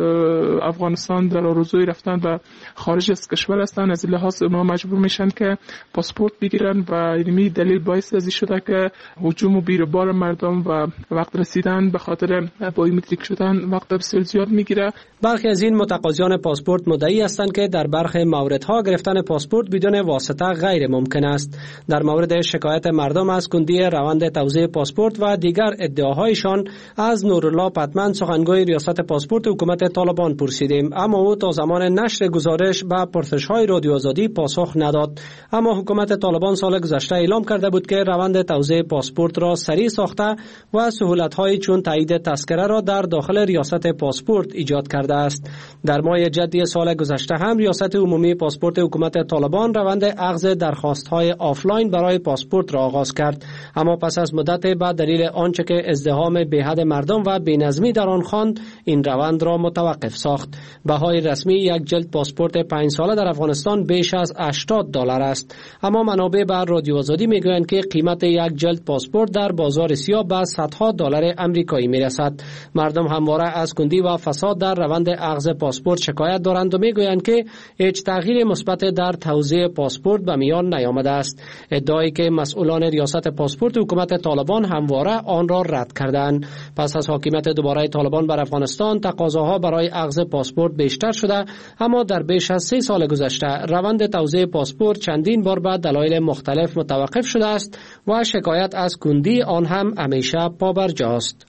Speaker 20: افغانستان در آرزوی رفتن به خارج از کشور هستن. از این لحاظ اونا مجبور میشن که پاسپورت بگیرن و این دلیل باعث از شده که هجوم و بیروبار مردم و وقت رسیدن به خاطر بایومتریک شدن وقت بسیار زیاد میگیره.
Speaker 7: برخی از این متقاضیان پاسپورت مدعی هستند که در برخی موردها گرفتن پاسپورت بدون واسطه غیر ممکن است. در مورد شکایت مردم از کندی روند توزیع پاسپورت و دیگر ادعاهایشان از نورالله پتمن سخنگوی ریاست پاسپورت حکومت طالبان پرسیدیم، اما او تا زمان نشر گزارش به پرسش‌های رادیو آزادی پاسخ نداد. اما حکومت طالبان سال گذشته اعلام کرده بود که روند توزیع پاسپورت را سریع ساخته و سهولت‌های چون تایید تذکره را در داخل ریاست پاسپورت ایجاد کرده است. در ماه ژوئیه سال گذشته هم ریاست عمومی پاسپورت حکومت طالبان روند اخذ درخواست‌های آفلاین برای پاسپورت را آغاز کرد، اما پس از مدت به دلیل آنچه که ازدحام بی‌حد مردم و بی‌نظمی در آن خواند این روند را متوقف ساخت. بهای رسمی یک جلد پاسپورت 5 ساله در افغانستان بیش از $80 است، اما منابع بر رادیو آزادی میگویند که قیمت یک جلد پاسپورت در بازار سیاه به صدها دلار آمریکایی میرسد. مردم همواره از کندی و فساد در روند اخذ پاسپورت شکایت دارند و میگویند که که هیچ تغییر مثبت در توزیع پاسپورت به میان نیامده است. ادعایی که مسئولان ریاست پاسپورت حکومت طالبان همواره آن را رد کردند. پس از حاکمیت دوباره طالبان بر افغانستان تقاضاها برای اخذ پاسپورت بیشتر شده، اما در بیش از 3 سال گذشته روند توزیع پاسپورت چندین بار به دلایل مختلف متوقف شده است و شکایت از کندی آن هم همیشه پابرجاست.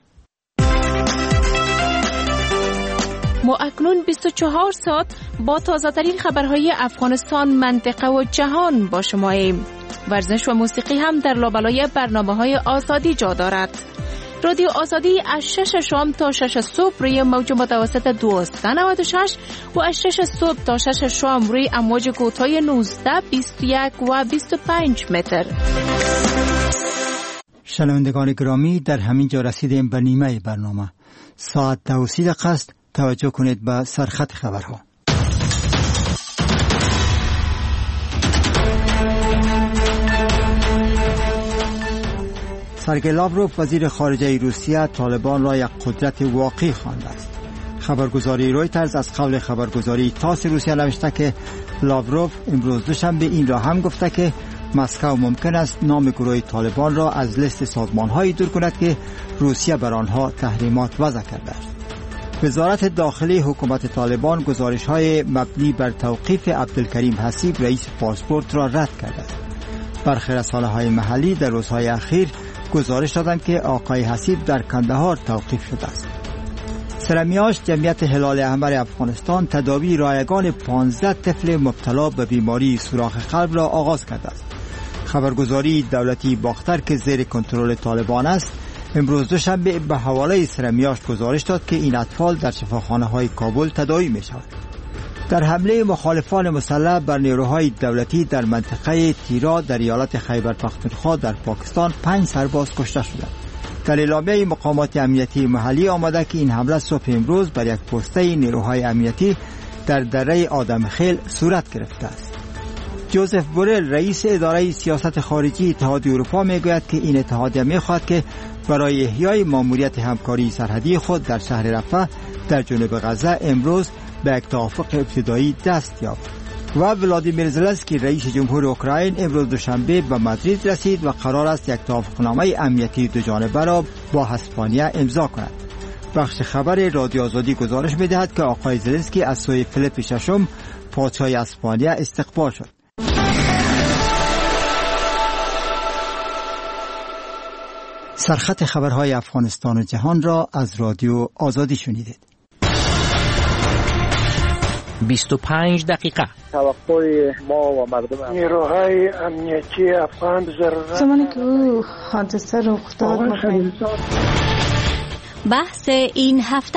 Speaker 8: ما اکنون 24 ساعت با تازه‌ترین خبرهای افغانستان، منطقه و جهان با شماییم. ورزش و موسیقی هم در لابلای برنامه‌های آزادی جا دارد. رادیو آزادی از 6 شام تا 6 صبح روی موج متوسط 1296 و از 6 صبح تا 6 شام روی امواج کوتاه 19، 21 و 25 متر.
Speaker 1: شنوندگان گرامی، در همین جا رسیدیم به نیمه برنامه. ساعت 12 است. توجه کنید به سرخط خبرها. سرگئی لاوروف وزیر خارجه روسیه طالبان را یک قدرت واقعی خوانده است. خبرگزاری رویترز از قول خبرگزاری تاس روسیه نوشته که لاوروف امروز دوشنبه این را هم گفته که مسکو ممکن است نام گروه طالبان را از لیست سازمان‌هایی دور کند که روسیه بر آنها تحریمات وضع کرده است. وزارت داخلی حکومت طالبان گزارش‌های مبنی بر توقیف عبدالکریم حسیب رئیس پاسپورت را رد کرده است. برخی رسانه‌های محلی در روزهای اخیر گزارش دادند که آقای حسیب در کندهار توقیف شده است. سرمیاش جمعیت هلال احمر افغانستان تداوی رایگان 15 طفل مبتلا به بیماری سوراخ قلب را آغاز کرده است. خبرگزاری دولتی باختر که زیر کنترل طالبان است امروز دوشنبه به حواله سرمیاش گزارش داد که این اطفال در شفاخانه‌های کابل تداوی می‌شوند. در حمله مخالفان مسلح بر نیروهای دولتی در منطقه تیرا در ایالت خیبر پختونخوا در پاکستان 5 سرباز کشته شدند. در اعلامیه مقامات امنیتی محلی آمده که این حمله صبح امروز بر یک پسته نیروهای امنیتی در دره آدمخیل صورت گرفته است. جوزف بورل رئیس اداره سیاست خارجی اتحادیه اروپا میگوید که این اتحادیه میخواهد که برای احیای ماموریت همکاری سرحدی خود در شهر رفح در جنوب غزه امروز به یک توافق ابتدایی دست یافت. و ولادیمیر زلنسکی رئیس جمهور اوکراین امروز دوشنبه به مادرید رسید و قرار است یک توافقنامه امنیتی دو جانبه را با اسپانیا امضا کند. بخش خبر رادیو آزادی گزارش می‌دهد که آقای زلنسکی از سوی فیلیپ ششم پادشاه اسپانیا استقبال شد. سرخط خبرهای افغانستان و جهان را از رادیو آزادی شنیدید.
Speaker 17: 25 دقیقه.
Speaker 21: توقع ما و مردم
Speaker 22: نیروهای امنیتی افغان
Speaker 23: زمانی که حادثه رخ داد
Speaker 24: بحث این هفته.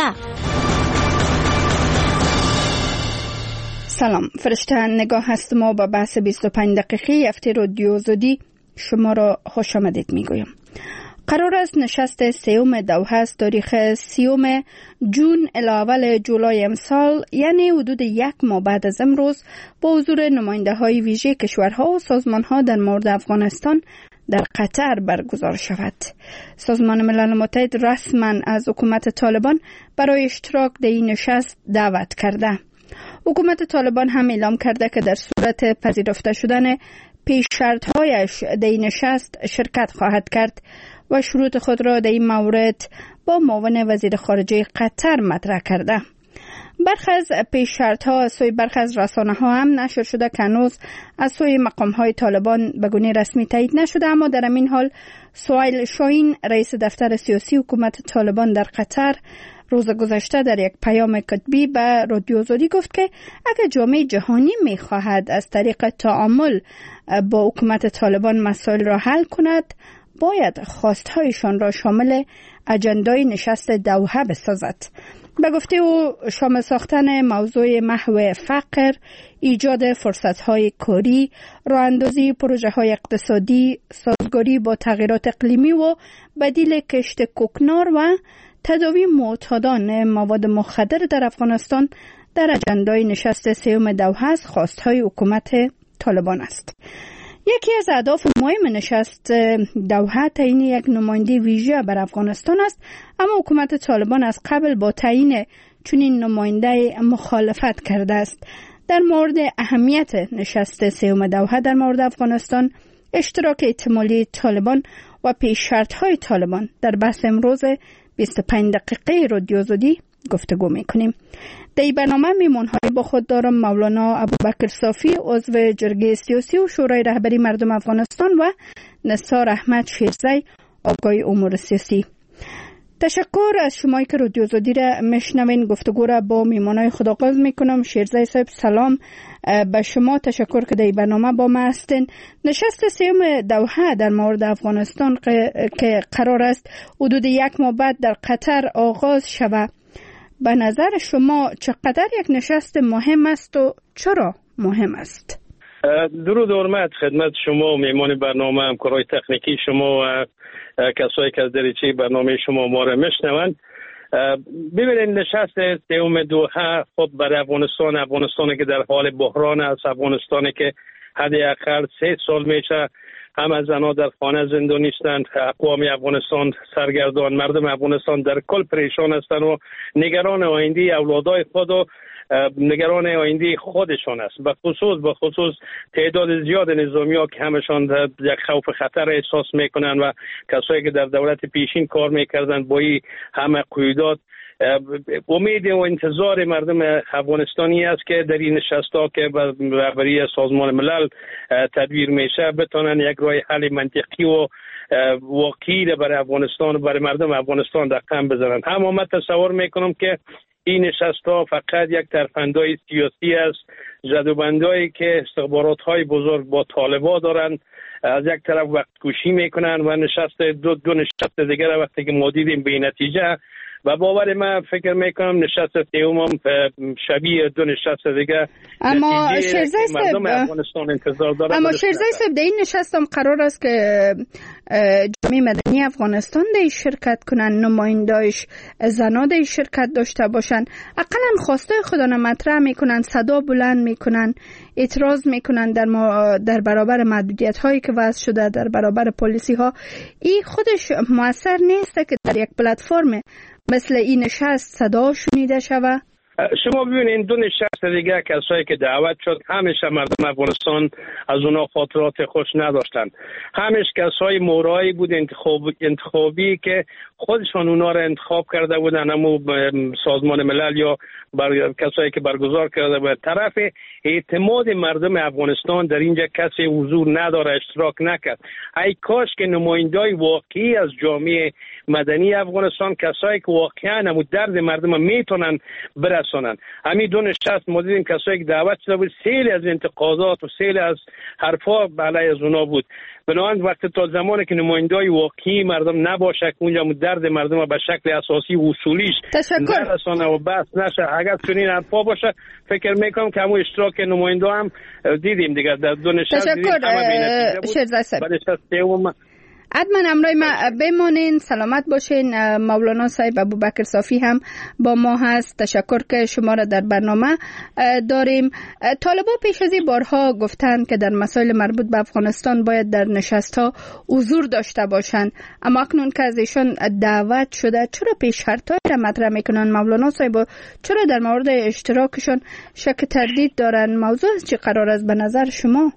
Speaker 6: سلام، فرشته نگاه هستم و با بحث 25 دقیقه هفته رادیو آزادی شما را خوش آمدید میگویم. قرار است نشست سیوم دوحه از تاریخ 30 جون الی اول جولای امسال، یعنی حدود 1 ماه بعد از امروز، با حضور نماینده های ویژه کشورها و سازمان ها در مورد افغانستان در قطر برگزار شود. سازمان ملل متحد رسما از حکومت طالبان برای اشتراک در این نشست دعوت کرده. حکومت طالبان هم اعلام کرده که در صورت پذیرفته شدن پیش شرط‌هایش در این نشست شرکت خواهد کرد و شروط خود را در این مورد با معاون وزیر خارجه قطر مطرح کرده. برخی از پیش شرط‌ها از سوی برخی از رسانه‌ها هم نشر شده که هنوز از سوی مقام‌های طالبان به گونه رسمی تایید نشده، اما در این حال سهیل شاهین رئیس دفتر سیاسی حکومت طالبان در قطر روز گذشته در یک پیام کتبی به رادیو آزادی گفت که اگر جامعه جهانی می‌خواهد از طریق تعامل با حکومت طالبان مسائل را حل کند، باید خواستهایشان را شامل اجندای نشست دوحه بسازد. به گفته او شامل ساختن موضوع محو فقر، ایجاد فرصت‌های کاری، راه‌اندازی پروژه‌های اقتصادی، سازگاری با تغییرات اقلیمی و بدیل کشت کوکنار و تداوی معتادان مواد مخدر در افغانستان در اجندای نشست سیوم دوحه از خواست‌های حکومت طالبان است. یکی از اهداف مهم نشست دوحه تعیین یک نماینده ویژه بر افغانستان است، اما حکومت طالبان از قبل با تعیین چنین نماینده مخالفت کرده است. در مورد اهمیت نشست سوم دوحه در مورد افغانستان، اشتراک احتمالی طالبان و پیش شرط‌های طالبان در بحث امروز 25 دقیقه رادیو آزادی گفتگو می‌کنیم. در این برنامه میمون‌های با خود دارم مولانا ابوبکر صافی، عضو جرگه سیاسی و شورای رهبری مردم افغانستان، و نثار احمد شیرزی، آگاه امور سیاسی. تشکر از شمایی که رادیو آزادی را میشنوین. گفتگو را با میمونای خود آغاز میکنم. شیرزی صاحب سلام به شما، تشکر که در برنامه با ما هستین. نشست سوم دوحه در مورد افغانستان که قرار است حدود 1 ماه بعد در قطر آغاز شود، به نظر شما چقدر یک نشست مهم است و چرا مهم است؟
Speaker 13: درود و حرمت خدمت شما میهمان برنامه، همکارای تکنیکی شما و کسایی که از دریچه برنامه شما ما را میشنوند. ببینید، نشست سوم دوحه خب برای افغانستانی که در حال بحران است، افغانستانی که حداقل 3 سال میشه هم زنها در خانه زندانی نیستند، اقوام افغانستان سرگردان، مردم افغانستان در کل پریشان هستند و نگران آینده اولادای خود و نگران آینده خودشان است. به خصوص تعداد زیاد نظامی‌ها که همشان یک خوف خطر احساس میکنند و کسایی که در دولت پیشین کار میکردن با این همه قیودات، امید و انتظار مردم افغانستانی است که در این نشست‌ها که به رهبری سازمان ملل تدبیر میشه بتونن یک راه حل منطقی و واقعی برای افغانستان و برای مردم افغانستان رقم بزنن. اما من تصور میکنم که این نشست‌ها فقط یک ترفندهای سیاسی است، جدوبندهایی که استخبارات‌های بزرگ با طالبان دارند، از یک طرف وقت کشی میکنن و نشست دو نشست دیگر وقتی که ما دیدیم به نتیجه، و باور من فکر میکنم نشست سوم هم شبیه 2 نشست دیگه.
Speaker 6: اما شیرزی
Speaker 13: مردم افغانستان انتظار دارن.
Speaker 6: اما شیرزی صاحب، در این نشست هم قرار است که جامعه مدنی افغانستان در شرکت کنن، نمایندایش زنا در شرکت داشته باشن، اقلا خواسته خودان مطرح میکنن، صدا بلند میکنن، اعتراض میکنن در برابر محدودیت هایی که وضع شده، در برابر پالیسی ها. این خودش موثر نیست که در یک پلتفرم مثل این نشست صدا شنیده شود؟
Speaker 13: شما ببینید 2 نشست دیگه کسایی که دعوت شد همیشه مردم افغانستان از اونا خاطرات خوش نداشتن. همیشه کسای مورایی بود انتخابی که خودشان اونا را انتخاب کرده بودن، اما سازمان ملل یا کسایی که برگزار کرده بود. طرف اعتماد مردم افغانستان در اینجا کسی حضور نداره، اشتراک نکرد. ای کاش که نمایندای واقعی از جامعه مدنی افغانستان، کسایی که واقعا همون درد مردم میتونن برسونن. همین 2 نشست ما دیدیم کسایی که دعوت شده بود، سیل از انتقادات و سیل از حرفا علیه از اونا بود. بنابراین وقتی تا زمانی که نمایندای واقعی مردم نباشه که اونجا درد مردم به شکل اساسی و اصولیش نرسانه و بس نشه، اگر چنین حرفا باشه، فکر میکنم که همون اشتراک نماینده هم دیدیم دیگه در 2 نشست.
Speaker 6: تشکر. حتما همراه ما بمانین، سلامت باشین. مولانا صاحب ابوبکر صافی هم با ما هست. تشکر که شما را در برنامه داریم. طالبان پیش از این بارها گفتند که در مسائل مربوط به افغانستان باید در نشست‌ها حضور داشته باشند، اما اکنون که از ایشان دعوت شده، چرا پیش شرط‌های را مطرح میکنن مولانا صاحب؟ چرا در مورد اشتراکشون شک تردید دارن؟ موضوع چی قرار است به نظر شما؟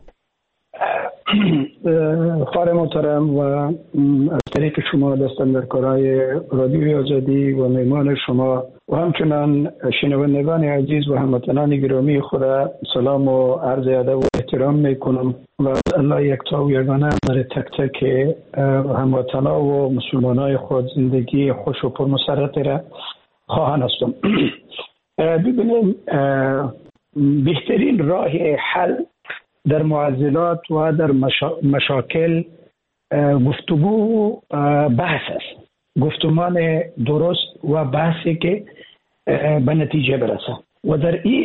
Speaker 21: خواهر محترم و از طریق شما دستاندرکارای رادیوی آزادی و میمان شما و همچنان شنوندگان عزیز و هموطنان گرامی خود سلام و عرض ادب و احترام میکنم و الله یکتا و یگانه برای تک تک هموطنان و مسلمانای خود زندگی خوش و پرمسرت را خواهان هستم. ببینیم، بهترین راه حل در معضلات و در مشاکل گفتگو بحث است، گفتمان درست و بحثی که به نتیجه برسه و در این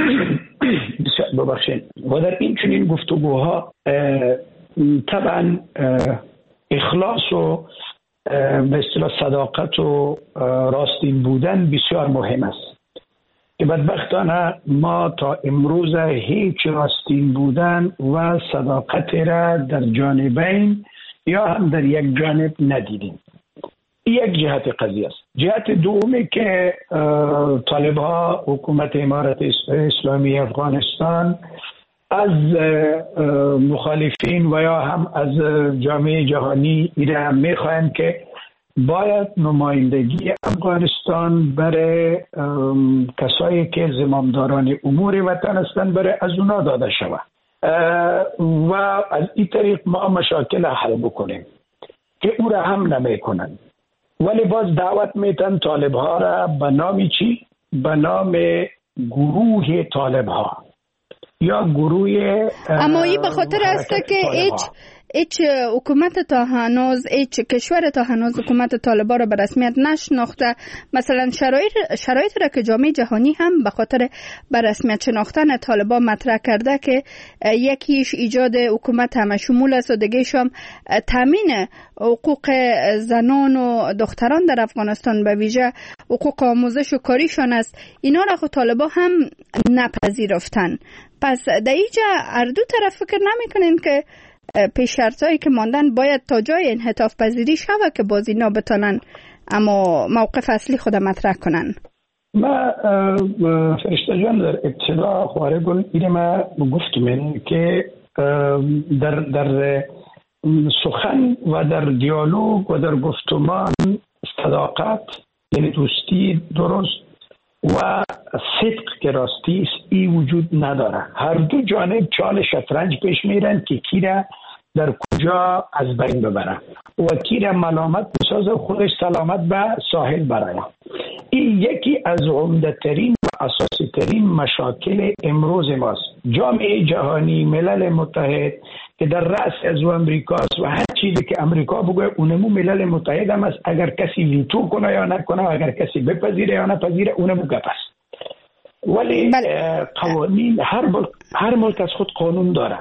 Speaker 21: چنین گفتگوها طبعا اخلاص و به اصطلاح صداقت و راستین بودن بسیار مهم است که بدبختانه ما تا امروز هیچ راستین بودن و صداقت را در جانبین یا هم در یک جانب ندیدیم. یک جهت قضیه است. جهت دومی که طالب ها حکومت امارت اسلامی افغانستان از مخالفین و یا هم از جامعه جهانی ایره میخواهند که باید نمایندگی افغانستان برای کسایی که زمامداران امور وطن هستند برای از اونا داده شود و از این طریق ما مشاکل حل بکنیم که او را هم نمیکنند. ولی باز دعوت میتن طالب ها را به نام چی؟ به نام گروه طالب ها یا گروه
Speaker 6: اما این به خاطر است که هیچ حکومت تا هنوز هیچ کشور تا هنوز حکومت طالبان را به رسمیت نشناخته. مثلا شرایط را که جامعه جهانی هم به خاطر به رسمیت شناختن طالبان مطرح کرده که یکیش ایجاد حکومت همه شمول است و دیگه‌اش هم تامین حقوق زنان و دختران در افغانستان به ویژه حقوق آموزش و کاریشان است. اینا را خود طالبان هم نپذیرفتن. پس در اینجا هر دو طرف فکر نمی‌کنین که پیش شرطایی که ماندن باید تا جای انعطاف پذیری شود که باز اینا بتانن اما موقف اصلی خود مطرح کنن؟
Speaker 21: ما فرشته جان در ابتدا خواره گل اینه ما گفتم که در سخن و در دیالوگ و در گفتمان صداقت یعنی دوستی درست و صدق که راستی است ای وجود نداره. هر دو جانب چال شطرنج پیش میرن که کی را در کجا از بین ببره و کی را ملامت بسازه خودش سلامت به ساحل برای. این یکی از عمده ترین و اساسی ترین مشاکل امروز ماست. جامعه جهانی، ملل متحد که در رأس از امریکاست و هر چیزی که امریکا بگه اونمو ملل متحد هم است. اگر کسی ویتو کنه یا نکنه، اگر کسی بپذیره یا نپذیره اونمو گپ است. ولی قوانین هر ملک از خود قانون داره.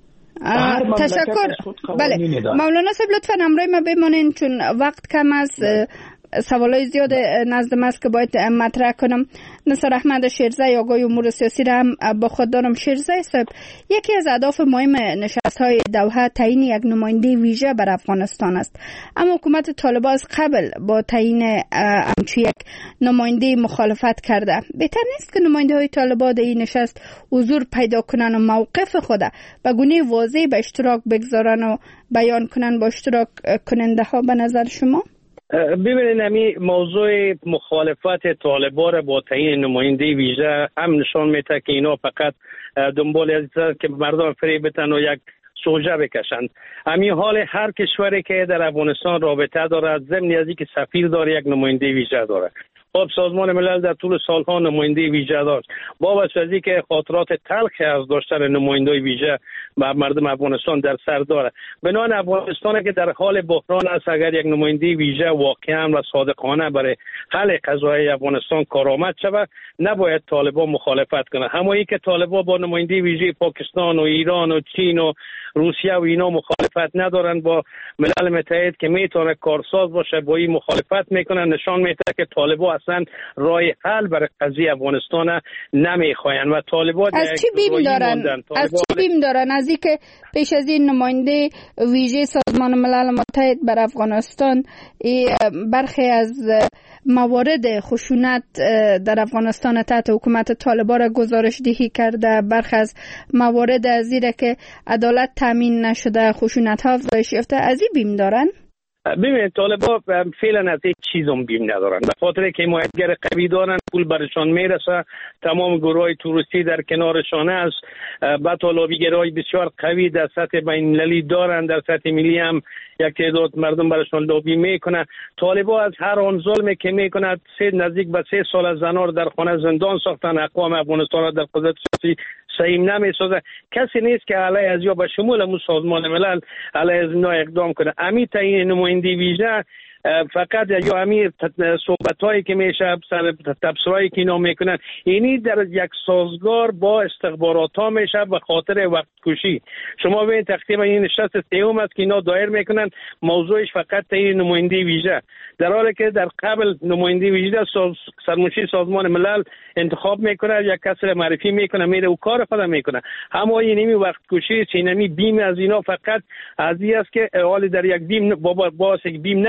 Speaker 6: تشکر. بله مولانا صاحب لطفا همراه ما بمانین چون وقت کم است. سوالای زیاد نزد من است که باید مطرح کنم. نصر احمد شیرزی آگاه امور سیاسی را هم با خود دارم. شیرزی صاحب، یکی از اهداف مهم نشست‌های دوحه تعیین یک نماینده ویژه بر افغانستان است، اما حکومت طالبان از قبل با تعیین همچون یک نماینده مخالفت کرده. بهتر نیست که نماینده‌های طالبان در این نشست حضور پیدا کنن و موقف خود به گونه واضح به اشتراک بگذارن و بیان کنن با اشتراک کننده ها؟ به نظر شما
Speaker 5: ببینید همین موضوع مخالفت طالبان را با تعیین نماینده ویژه هم نشان میده که اینا فقط دنبال از که مردم فریب بدن و یک سوژه بکشند. همین حال هر کشوری که در افغانستان رابطه داره ضمن از اینکه سفیر داره یک نماینده ویژه داره. خب سازمان ملل در طول سالها نماینده ویژه داشت. با وجه که خاطرات تلخی از داشتن نماینده ویژه و مردم افغانستان در سر داره. بنابراین افغانستان که در حال بحران است، اگر یک نماینده ویژه واقعا و صادقانه برای حل قضایای افغانستان کارآمد شود، نباید طالبان مخالفت کنه. همونی که طالبان با نماینده ویژه پاکستان و ایران و چین و روسیه و اینا مخالفت ندارن، با ملل متحد که میتونه کارساز باشه با این مخالفت میکنن، نشان میده که طالبان اصلا راه حل برای قضیه افغانستان نمیخواین و طالبان
Speaker 6: از چی بیم دارن؟ از چی بیم دارن؟ از اینکه پیش از این نماینده ویژه سازمان ملل متحد بر افغانستان برخی از موارد خشونت در افغانستان تحت حکومت طالبان را گزارش دهی کرده، برخی از موارد از زیره که عدالت تامین نشده، خشونت ها افزایش یافته، از این بیم دارن؟
Speaker 5: ببینید طالبان فعلا از هیچ چیزم بیم ندارن، به خاطر که حمایتگر قوی دارن، پول برشان میرسه، تمام گروهای توریستی در کنارشان است، بعد لابیگرای بسیار قوی در سطح بین‌المللی دارن، در سطح ملی هم یک تعداد مردم برشان لابی میکنه. طالبان از هر آن ظلمی که میکند نزدیک به 3 سال از زنار در خانه زندان ساختن، اقوام افغانستان را در قدرت سیاسی سعیم نمیسازه. کسی نیست که علیه از یا به شمول مو سازمان ملل علیه از اینا اقدام کنه. امی تعیین نماینده ویژه فقط یا امیر صحبت هایی که میشه، تبصرهایی که اینا میکنن، اینی در یک سازگار با استخبارات ها میشه به خاطر وقت کشی. شما ببینید تقریبا این نشست سوم است که اینا دایر میکنن، موضوعش فقط این نماینده ویژه، در حالی که در قبل نماینده ویژه سرمنشی سازمان ملل انتخاب میکنه، یک کس را معرفی میکنه، میره و کار خود میکنه. اما اینمی وقت کشی، اینمی بیم از اینا فقط از این است که حال در یک بیم با یک بیم ندارن،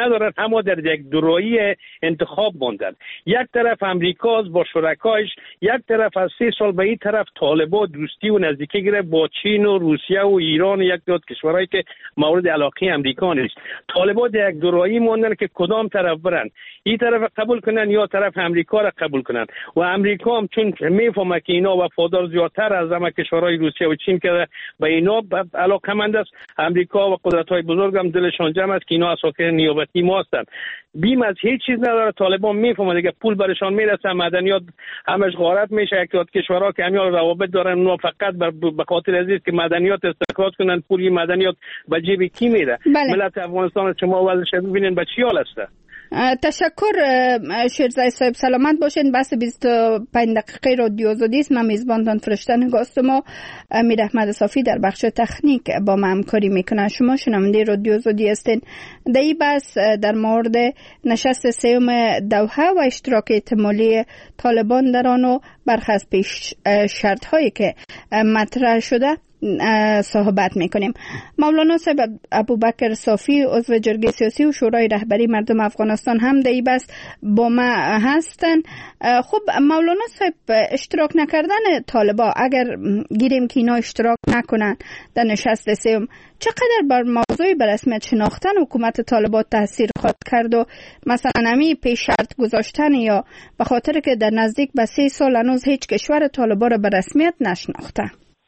Speaker 5: اما در یک دورایی انتخاب ماندن. یک طرف امریکا با شرکایش، یک طرف از 3 سال به این طرف طالبا دوستی و نزدیکی گرفت با چین و روسیه و ایران و یک دو کشورهایی که مورد علاقه امریکا نیست. طالبا در یک دورایی ماندن که کدام طرف برن، این طرف قبول کنن یا طرف امریکا را قبول کنن. و امریکا هم چون میفهمه که اینا وفادار زیادتر از همه کشورهای روسیه و چین که به اینا علاقمند است، امریکا و قدرت‌های بزرگ هم دلشان جمع است که اینا اساکر نیابتی ما هستند. بیم از هیچ چیز نداره. طالبان میفهمه دیگه پول برشان میرسه، مدنیات همش غارت میشه. یک کشورها که همیان روابط دارن اونها فقط به خاطر ازیست که مدنیات استخراج کنن، پولی مدنیات به جیب کی میره؟ ملت افغانستان شما وضعش ببینین به چی حال است.
Speaker 6: تشکر شیرزای صاحب، سلامت باشین. بس 25 دقیقه رادیو آزادی است. من میزبانتان فرشته نگاستم و امیر احمد صافی در بخش تکنیک با ما همکاری میکنه. شما شنونده رادیو آزادی هستین. در این بحث در مورد نشست سوم دوحه و اشتراک احتمالی طالبان در آن و برخی از پیش شرط هایی که مطرح شده صحبت میکنیم. مولانا صاحب ابوبکر صافی عضو جرگه سیاسی و شورای رهبری مردم افغانستان هم در این بحث با ما هستن. خب مولانا صاحب، اشتراک نکردن طالبا اگر گیریم که اینا اشتراک نکنن در نشست سوم، چقدر بر موضوع به رسمیت شناختن حکومت طالبان تاثیر خواهد کرد و مثلا همی پیش شرط گذاشتن، یا به خاطر که در نزدیک به 3 سال هنوز هیچ کشور طالبان را به رسمیت نشناخته؟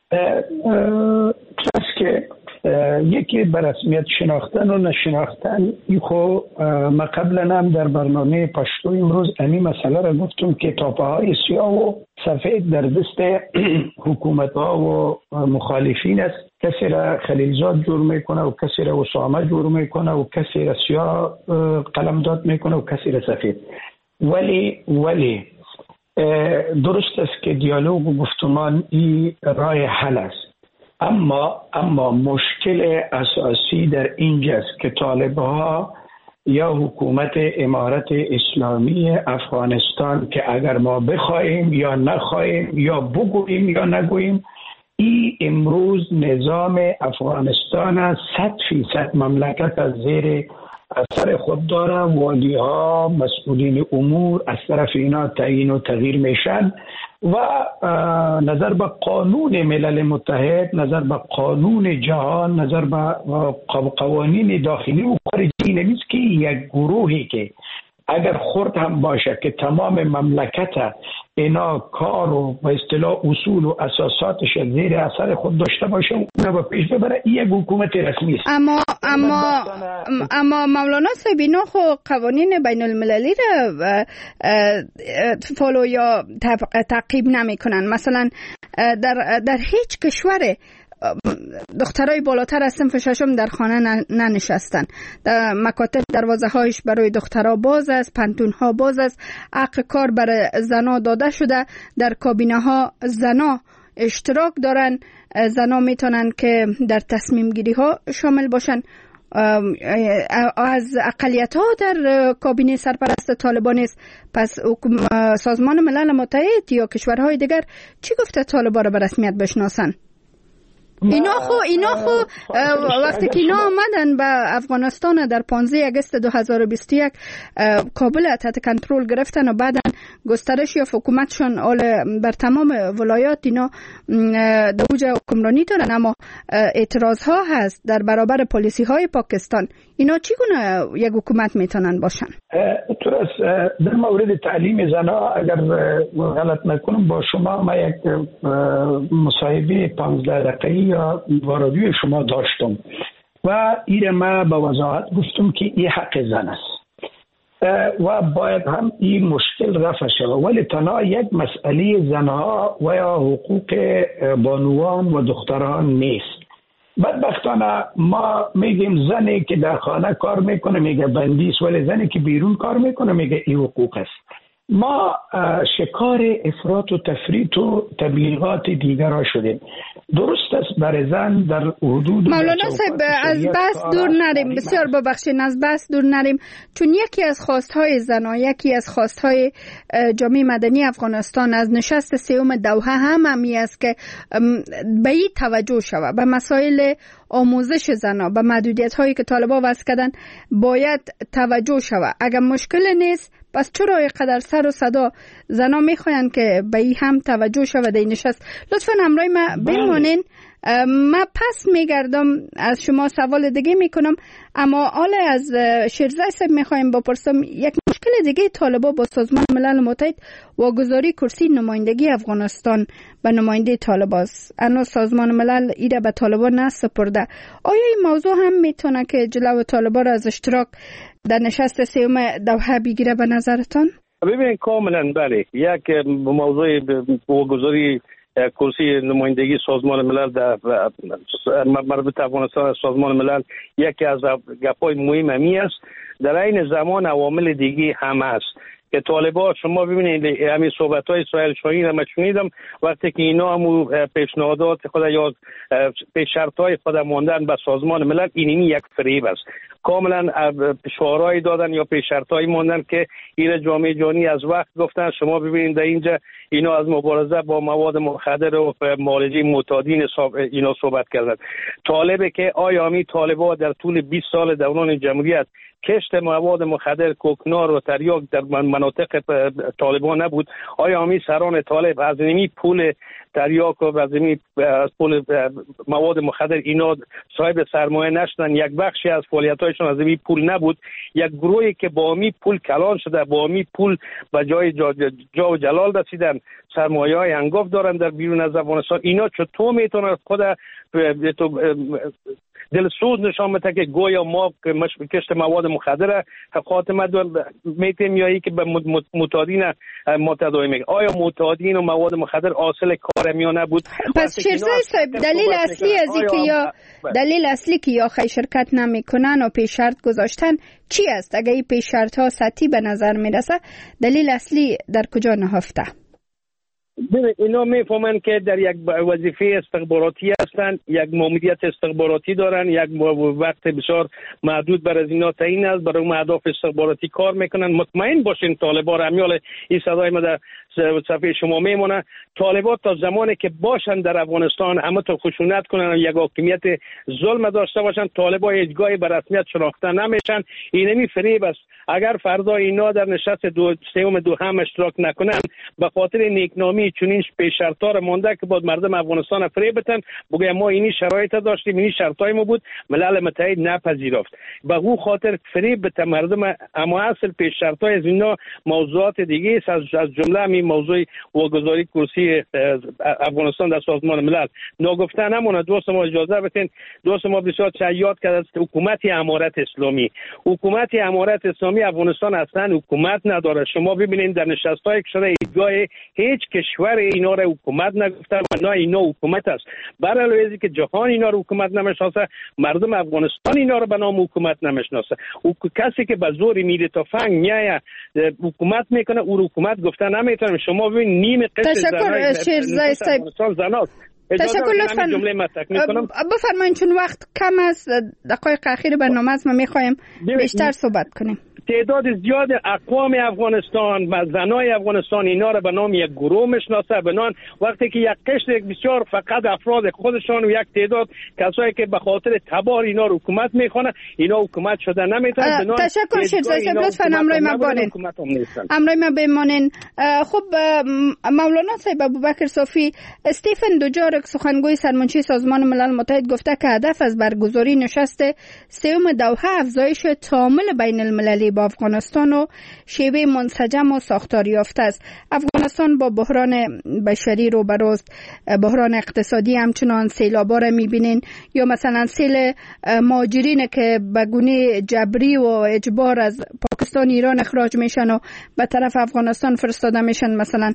Speaker 21: که یکی به رسمیت شناختن و نشناختن، این خو ما قبلا هم در برنامه پشتو امروز امی مسئله را گفتم که تاپه های سیاه و سفید در دست حکومت ها و مخالفین است. کسی را خلیلزاد جور میکنه و کسی را اسامه جور میکنه و کسی را سیاه قلمداد میکنه و کسی را سفید. ولی درست است که دیالوگ و گفتمان این راه حل است، اما مشکل اساسی در اینجاست که طالبها یا حکومت امارت اسلامی افغانستان که اگر ما بخواهیم یا نخواهیم یا بگوییم یا نگوییم، این امروز نظام افغانستان 100% مملکت از زیر اثر خود داره. والی ها، مسئولین امور از طرف اینا تعیین و تغییر میشن و نظر به قانون ملل متحد، نظر به قانون جهان، نظر به قوانین داخلی و خارجی نیست که یک گروهی که اگر خرد هم باشه که تمام مملکت اینا کار و به اصطلاح اصول و اساساتش زیر اثر خود داشته باشه اون به پیش ببره، این یک حکومت رسمی است.
Speaker 6: اما مولانا صاحب، اینا خو قوانین بین المللی را فالو یا تعقیب نمی کنن. مثلا در هیچ کشور دخترای بالاتر از صنف ششم در خانه ننشستن. در مکاتب دروازه هایش برای دخترها باز است، پانتون ها باز است، حق کار برای زنا داده شده، در کابینه ها زنا اشتراک دارن، زنا میتونن که در تصمیم گیری ها شامل باشن. از اقلیت ها در کابینه سرپرست طالبان است. پس سازمان ملل متحد یا کشورهای دیگر چی گفته طالبان را به رسمیت بشناسن؟ اینا خو وقتی که اینا آمدن به افغانستان در 15 اگست 2021 کابل تحت کنترل گرفتن و بعدن گسترش یا حکومتشون بر تمام ولایات اینا دوج حکمرانی دارن، اما اعتراض ها هست در برابر پلیسی های پاکستان. اینا چگونه یک حکومت میتونن باشن؟
Speaker 21: در مورد تعلیم زنا اگر غلط نکنم با شما ما یک مصاحبه 15 دقیقه‌ای یا رادیوی شما داشتم و این ما با وضاحت گفتم که این حق زن است و باید هم این مشکل رفع شود، ولی تنها یک مسئله زنها و یا حقوق بانوان و دختران نیست. بدبختانه ما میگیم زنی که در خانه کار میکنه میگه بندیست، ولی زنی که بیرون کار میکنه میگه این حقوق است. ما شکار افراط و تفریط و تبلیغات دیگر شدیم. درست است برای زن در حدود
Speaker 6: مولانا صاحب از بس دور نریم، بسیار ببخشید از بس دور نریم، چون یکی از خواستهای زنان، یکی از خواستهای جامعه مدنی افغانستان از نشست سوم دوحه هم همی است که به این توجه شود به مسائل آموزش زنها به محدودیت هایی که طالبان وضع کردن باید توجه شود. اگر مشکل نیست پس چرا اینقدر سر و صدا زنها میخواین که به این هم توجه شود این نشست؟ لطفا همراه ما بمانین. من پس میگردم از شما سوال دیگه میکنم، اما حالا از شیرزای صاحب میخوایم بپرسم یک مشکل دیگه طالبان با سازمان ملل متحد واگذاری کرسی نمایندگی افغانستان به نماینده طالبان است. اما سازمان ملل ایره به طالبان نسپرده. آیا این موضوع هم میتونه که جلو طالبان را از اشتراک در نشست سوم دوحه بگیره به نظرتان؟
Speaker 5: ببینید کاملا بله، یک موضوع واگذاری کرسی نمایندگی سازمان ملل در مربوط افغانستان سازمان ملل یکی از گپ‌های مهم همی است. در این زمان عوامل دیگه هم است که طالبان، شما ببینید همین صحبت‌های اسرائیل شاهین هم شنیدم وقتی که اینا هم پیشنهادات خود یا پیش شرط‌های خود ماندن به سازمان ملل، اینی یک فریب است. کاملا شعارهای دادن یا پیش شرط‌های ماندن که این جامعه جهانی از وقت گفتن شما ببینید در اینجا اینا از مبارزه با مواد مخدر و معالجه معتادین اینا صحبت کردن. طالبه که آیا می طالبان در طول 20 سال دوران جمهوریت کشت مواد مخدر کوکنار و تریاک در مناطق طالبان نبود؟ آیا همی سران طالب از نمی پول تریاک و از نمی پول مواد مخدر اینا صاحب سرمایه نشدن؟ یک بخشی از فعالیت‌هایشون از نمی پول نبود؟ یک گروهی که با همی پول کلان شده، با همی پول به جای جا و جلال رسیدن، سرمایه‌های انگفت دارن در بیرون از افغانستان، اینا چطور میتونن خود دلسوز نشان بده که گویا ما کشت مواد مخدر خاتمه میتیم یا ای که به معتادین ما تداوی میگه؟ آیا معتادین و مواد مخدر حاصل کار میان نبود؟
Speaker 6: پس شیرزای صاحب دلیل اصلی از این که یا دلیل اصلی که یا خی شرکت نمیکنن و پیش شرط گذاشتن چی است؟ اگه این پیش شرط ها سطحی به نظر میرسه دلیل اصلی در کجا نهفته؟
Speaker 5: اینا میفهمن که در یک وظیفه استخباراتی هستن، یک ماموریت استخباراتی دارن، یک وقت بسیار محدود بر از اینا تعیین است، برای اهداف استخباراتی کار میکنن. مطمئن باشین طالبان امیال این صدای ما در صفحه شما میمونه. طالبان تا زمانی که باشن در افغانستان همه تا خشونت کنن و یک حاکمیت ظلم داشته باشن، طالبان هیچگاهی به رسمیت شناخته نمیشن. اینمی فریب است. اگر فردا اینا در نشست سوم دوحه اشتراک نکنن به خاطر نیکنامی چنین پیش شرطا را مونده که بود مردم افغانستان فریب بتن بگه ما اینی شرایط داشتیم، اینی شرطای ما بود، ملل متحد نپذیرفت. به او خاطر فریب بتن مردم، اما اصل پیش شرطای از اینا موضوعات دیگه است، از جمله همین موضوع واگذاری کرسی افغانستان در سازمان ملل. ناگفته نمونه. دوست ما اجازه بدین، دوست ما بسیار یاد کرد از حکومت امارت اسلامی. حکومت امارت اسلامی افغانستان اصلا حکومت نداره. شما ببینید در نشست‌های که شده ایدگاه هیچ کشور اینا را حکومت نگفته و نه اینا حکومت است. برای اینکه جهان اینا رو حکومت نمیشناسه، مردم افغانستان اینا رو به نام حکومت نمیشناسه. کسی که به زور میره تا فنگ میایه حکومت میکنه، او حکومت گفته نمیتونه. شما ببین نیم قصه
Speaker 6: تشکر شیرزای صاحب. تشکر. لطفاً بفرمایید چون وقت کم است، دقایق اخیر برنامه است، ما میخوایم بیشتر صحبت کنیم.
Speaker 5: تعداد زیاد اقوام افغانستان و زنای افغانستان اینا را به نام یک گروه میشناسه. بنان وقتی که یک قشر بسیار فقط افراد خودشان و یک تعداد کسایی که به خاطر تبار اینا رو حکومت میخونه، اینا حکومت شده نمیتونن.
Speaker 6: تشکر شیرزای صاحب. لطفاً امروی ما بانین، امروی ما بمانین. خب مولانا صاحب ابوبکر صوفی استیفن دوجارک سخنگوی سرمنشی سازمان ملل متحد گفته که هدف از برگزاری نشست سوم دوحه افزایش تعامل بین المللی با افغانستان و شیوه منسجم و ساختاری یافته است. افغانستان با بحران بشری روبروست، بحران اقتصادی، همچنان سیلابا را میبینین یا مثلا سیل مهاجرین که به گونه جبری و اجبار از پاکستان ایران اخراج میشن و به طرف افغانستان فرستاده میشن. مثلا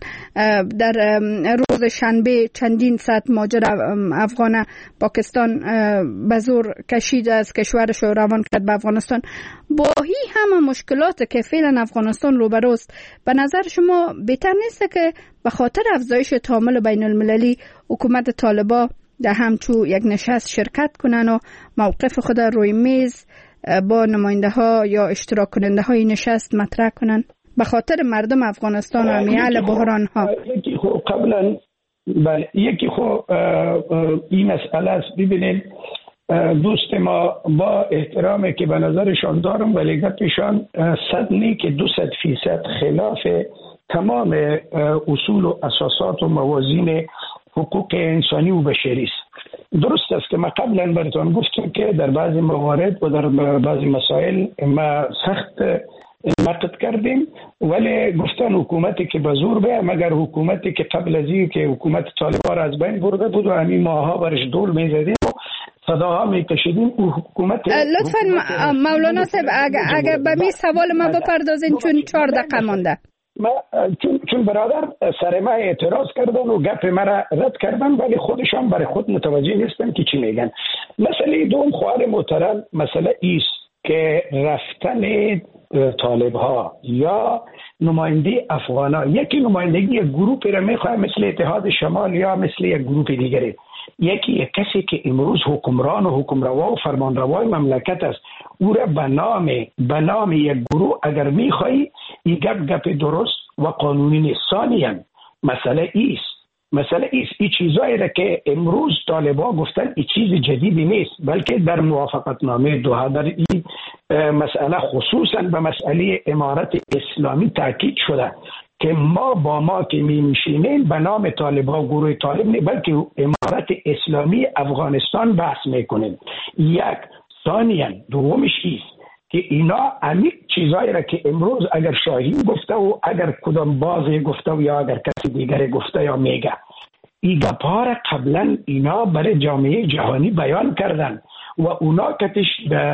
Speaker 6: در روز شنبه چندین ساعت مهاجر افغان پاکستان به زور کشید از کشورش و روان کرد به افغانستان. با هی همه مشکلات که فعلا افغانستان روبروست، به نظر شما بهتر نیست که به خاطر افزایش تعامل بین المللی حکومت طالبان در همچو یک نشست شرکت کنن و موقف خود روی میز با نماینده ها یا اشتراک کننده های نشست مطرح کنن به خاطر مردم افغانستان و میال بحران ها؟
Speaker 21: قبلا بله، یکی این مسئله است. ببینید دوست ما با احترامی که به نظرشان دارم ولی گپشان 100 که 200% خلاف تمام اصول و اساسات و موازین حقوق انسانی و بشری است. درست است که ما قبلا براتون گفتم که در بعضی موارد و در بعضی مسائل ما سخت نقد کردیم، ولی گفتن حکومتی که به زور به، مگر حکومتی که قبل از این که حکومت طالبان از بین برده بود و همین ماها برش دول میزدیم و صداها میکشیدیم و حکومت
Speaker 6: لطفا مولانا صاحب اگر به می سوال ما بپردازین چون 4 دقیقه مانده.
Speaker 21: چون برادر سر ما اعتراض کردن و گپ مرا رد کردن، ولی خودشان برای خود متوجه نیستن که چی میگن. مسئله دوم خواهر محترم مسئله ایست که رفتن طالب ها یا نماینده افغان ها، یکی نمایندگی یک گروپی را میخواه مثل اتحاد شمال یا مثل یک گروپ دیگری، یکی کسی که امروز حکمران و حکمروا و فرمانروای مملکت است، او را به نام یک گروه اگر میخوایی این گپ درست و قانونی نیست. ثانیاً مسئله ایست این چیزایی را که امروز طالبا گفتن این چیز جدیدی نیست، بلکه در موافقت نامه دوحه در این مسئله خصوصا به مسئله امارت اسلامی تاکید شده که ما که میشینیم به نام طالبا و گروه طالب نه، بلکه امارت اسلامی افغانستان بحث میکنیم. یک. ثانیاً دومش ایست که اینا امیق چیزایی را که امروز اگر شاهین گفته و اگر کدام بازی گفته و یا اگر کسی دیگر گفته یا میگه، این گپا را قبلا اینا برای جامعه جهانی بیان کردن و اونا کتش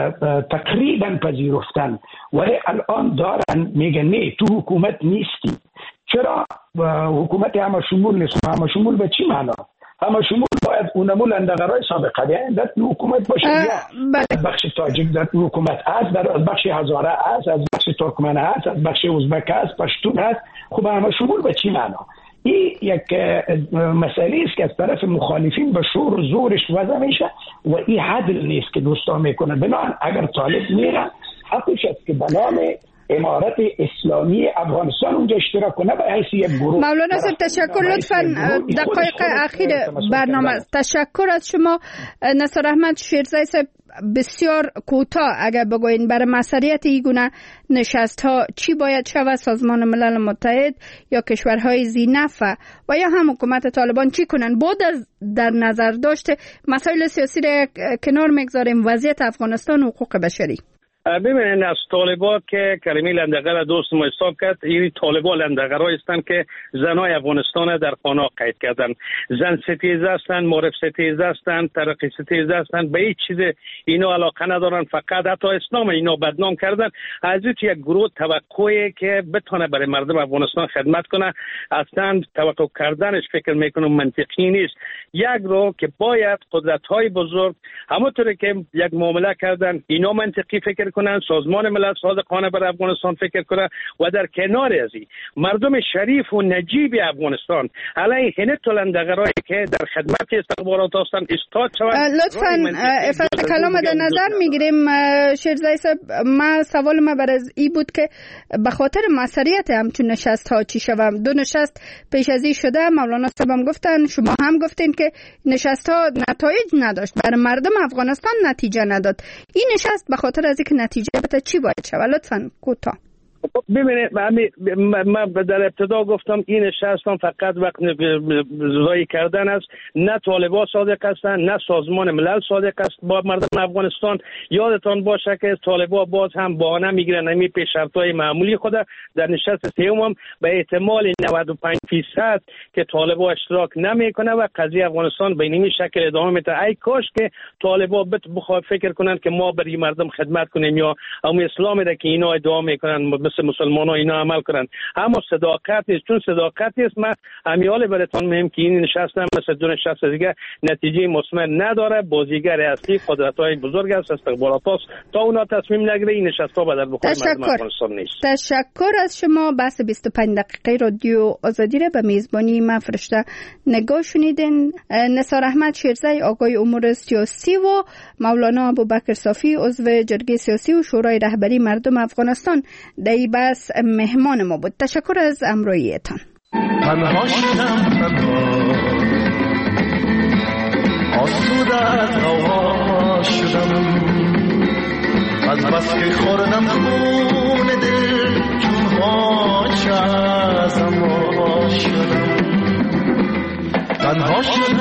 Speaker 21: تقریبا پذیرفتن، ولی الان دارن میگن نه تو حکومت نیستی. چرا حکومت همه شمول نیست؟ همه شمول به چی معنا؟ همه شمول باید اونمو لندغرای سابقه بیان در حکومت باشه یا از بخش تاجیک در حکومت است، در از بخش هزاره است، از بخش ترکمن است، از بخش ازبک است، پشتون است. خب همه شمول به چی معنا؟ این یک مسئله است که از طرف مخالفین به شور و زورش وضع میشه و این عدل نیست که دوستان میکنه. بنابراین اگر طالب میره حقش است که به نام امارت اسلامی افغانستان اونجا اشتراک کنه به حیث یک گروه.
Speaker 6: مولانا صاحب تشکر. لطفاً دقایق اخیر برنامه تشکر از شما. نصر احمد شیرزایی صاحب بسیار کوتاه اگر بگوین برای مسئولیت این گونه نشست ها چی باید شود؟ سازمان ملل متحد یا کشورهای ذی‌نفع و یا هم حکومت طالبان چی کنن؟ با در نظر داشته مسائل سیاسی را کنار میگذاریم، وضعیت افغانستان و حقوق بشری.
Speaker 5: ببینید از طالبات که کلمه لندغر دوست ما حساب کرد، این طالبان لندغرایی هستند که زنای افغانستان در خانه قید کردن. زن ستیز هستند، معرف ستیز هستند، ترقی ستیز هستند، به هیچ چیز اینا علاقه ندارن، فقط حتی اسلام اینا بدنام کردن. از یک گروه توقعی که بتونه برای مردم افغانستان خدمت کنه اصلا توقع کردنش فکر میکنم منطقی نیست. یک رو که باید قدرت‌های بزرگ همونطوری که یک معامله کردن اینا منطقی فکر کنن، سازمان ملل صادقانه بر افغانستان فکر کنه و در کنار از این مردم شریف و نجیب افغانستان علیه هنه تلندغرایی که در خدمت استخبارات هستند استاد شوند.
Speaker 6: لطفاً افت کلام در نظر میگیریم. شیرزایی صاحب ما سوال ما بر از این بود که به خاطر مسئولیت همچون نشست ها چی شود؟ 2 نشست پیش از این شده، مولانا صاحب هم گفتن، شما هم گفتین که نشست ها نتایج نداشت، برای مردم افغانستان نتیجه نداد. این نشست به خاطر از اینکه نتیجه بده چی باید شود؟ لطفاً کوتاه.
Speaker 5: ببینید من در ابتدا گفتم این نشست فقط وقت ضایع کردن است. نه طالبان صادق هستند، نه سازمان ملل صادق است با مردم افغانستان. یادتان باشه که طالبان باز هم بهانه میگیرن همین پیش شرطهای معمولی خود. در نشست سوم به احتمال 95% که طالبان اشتراک نمیکنه و قضیه افغانستان به این شکل ادامه میده. ای کاش که طالبان بخواد فکر کنن که ما برای مردم خدمت کنیم یا اون اسلامی را که اینا ادعا میکنن مثل مسلمان ها اینا عمل کنن. اما صداقت نیست. چون صداقت نیست من امیال براتون میگم که این نشست هم مثل 2 نشست دیگه نتیجه مثمر نداره. بازیگر اصلی قدرت‌های بزرگ است، استخبارات است. تا اونا تصمیم نگیره این نشست ها به در بخور مردم افغانستان نیست.
Speaker 6: تشکر از شما. بحث 25 دقیقه رادیو آزادی را به میزبانی من فرشته نگاه شنیدین. نثار احمد شیرزایی آقای امور سیاسی و مولانا ابوبکر صافی عضو جرگه سیاسی و شورای رهبری مردم افغانستان در این بحث مهمان ما بود. تشکر از همراهیتان.
Speaker 2: آسوده از هوا شدم، از بس که خوردم خون دل چون هاچه از اما شدم، تنها شدم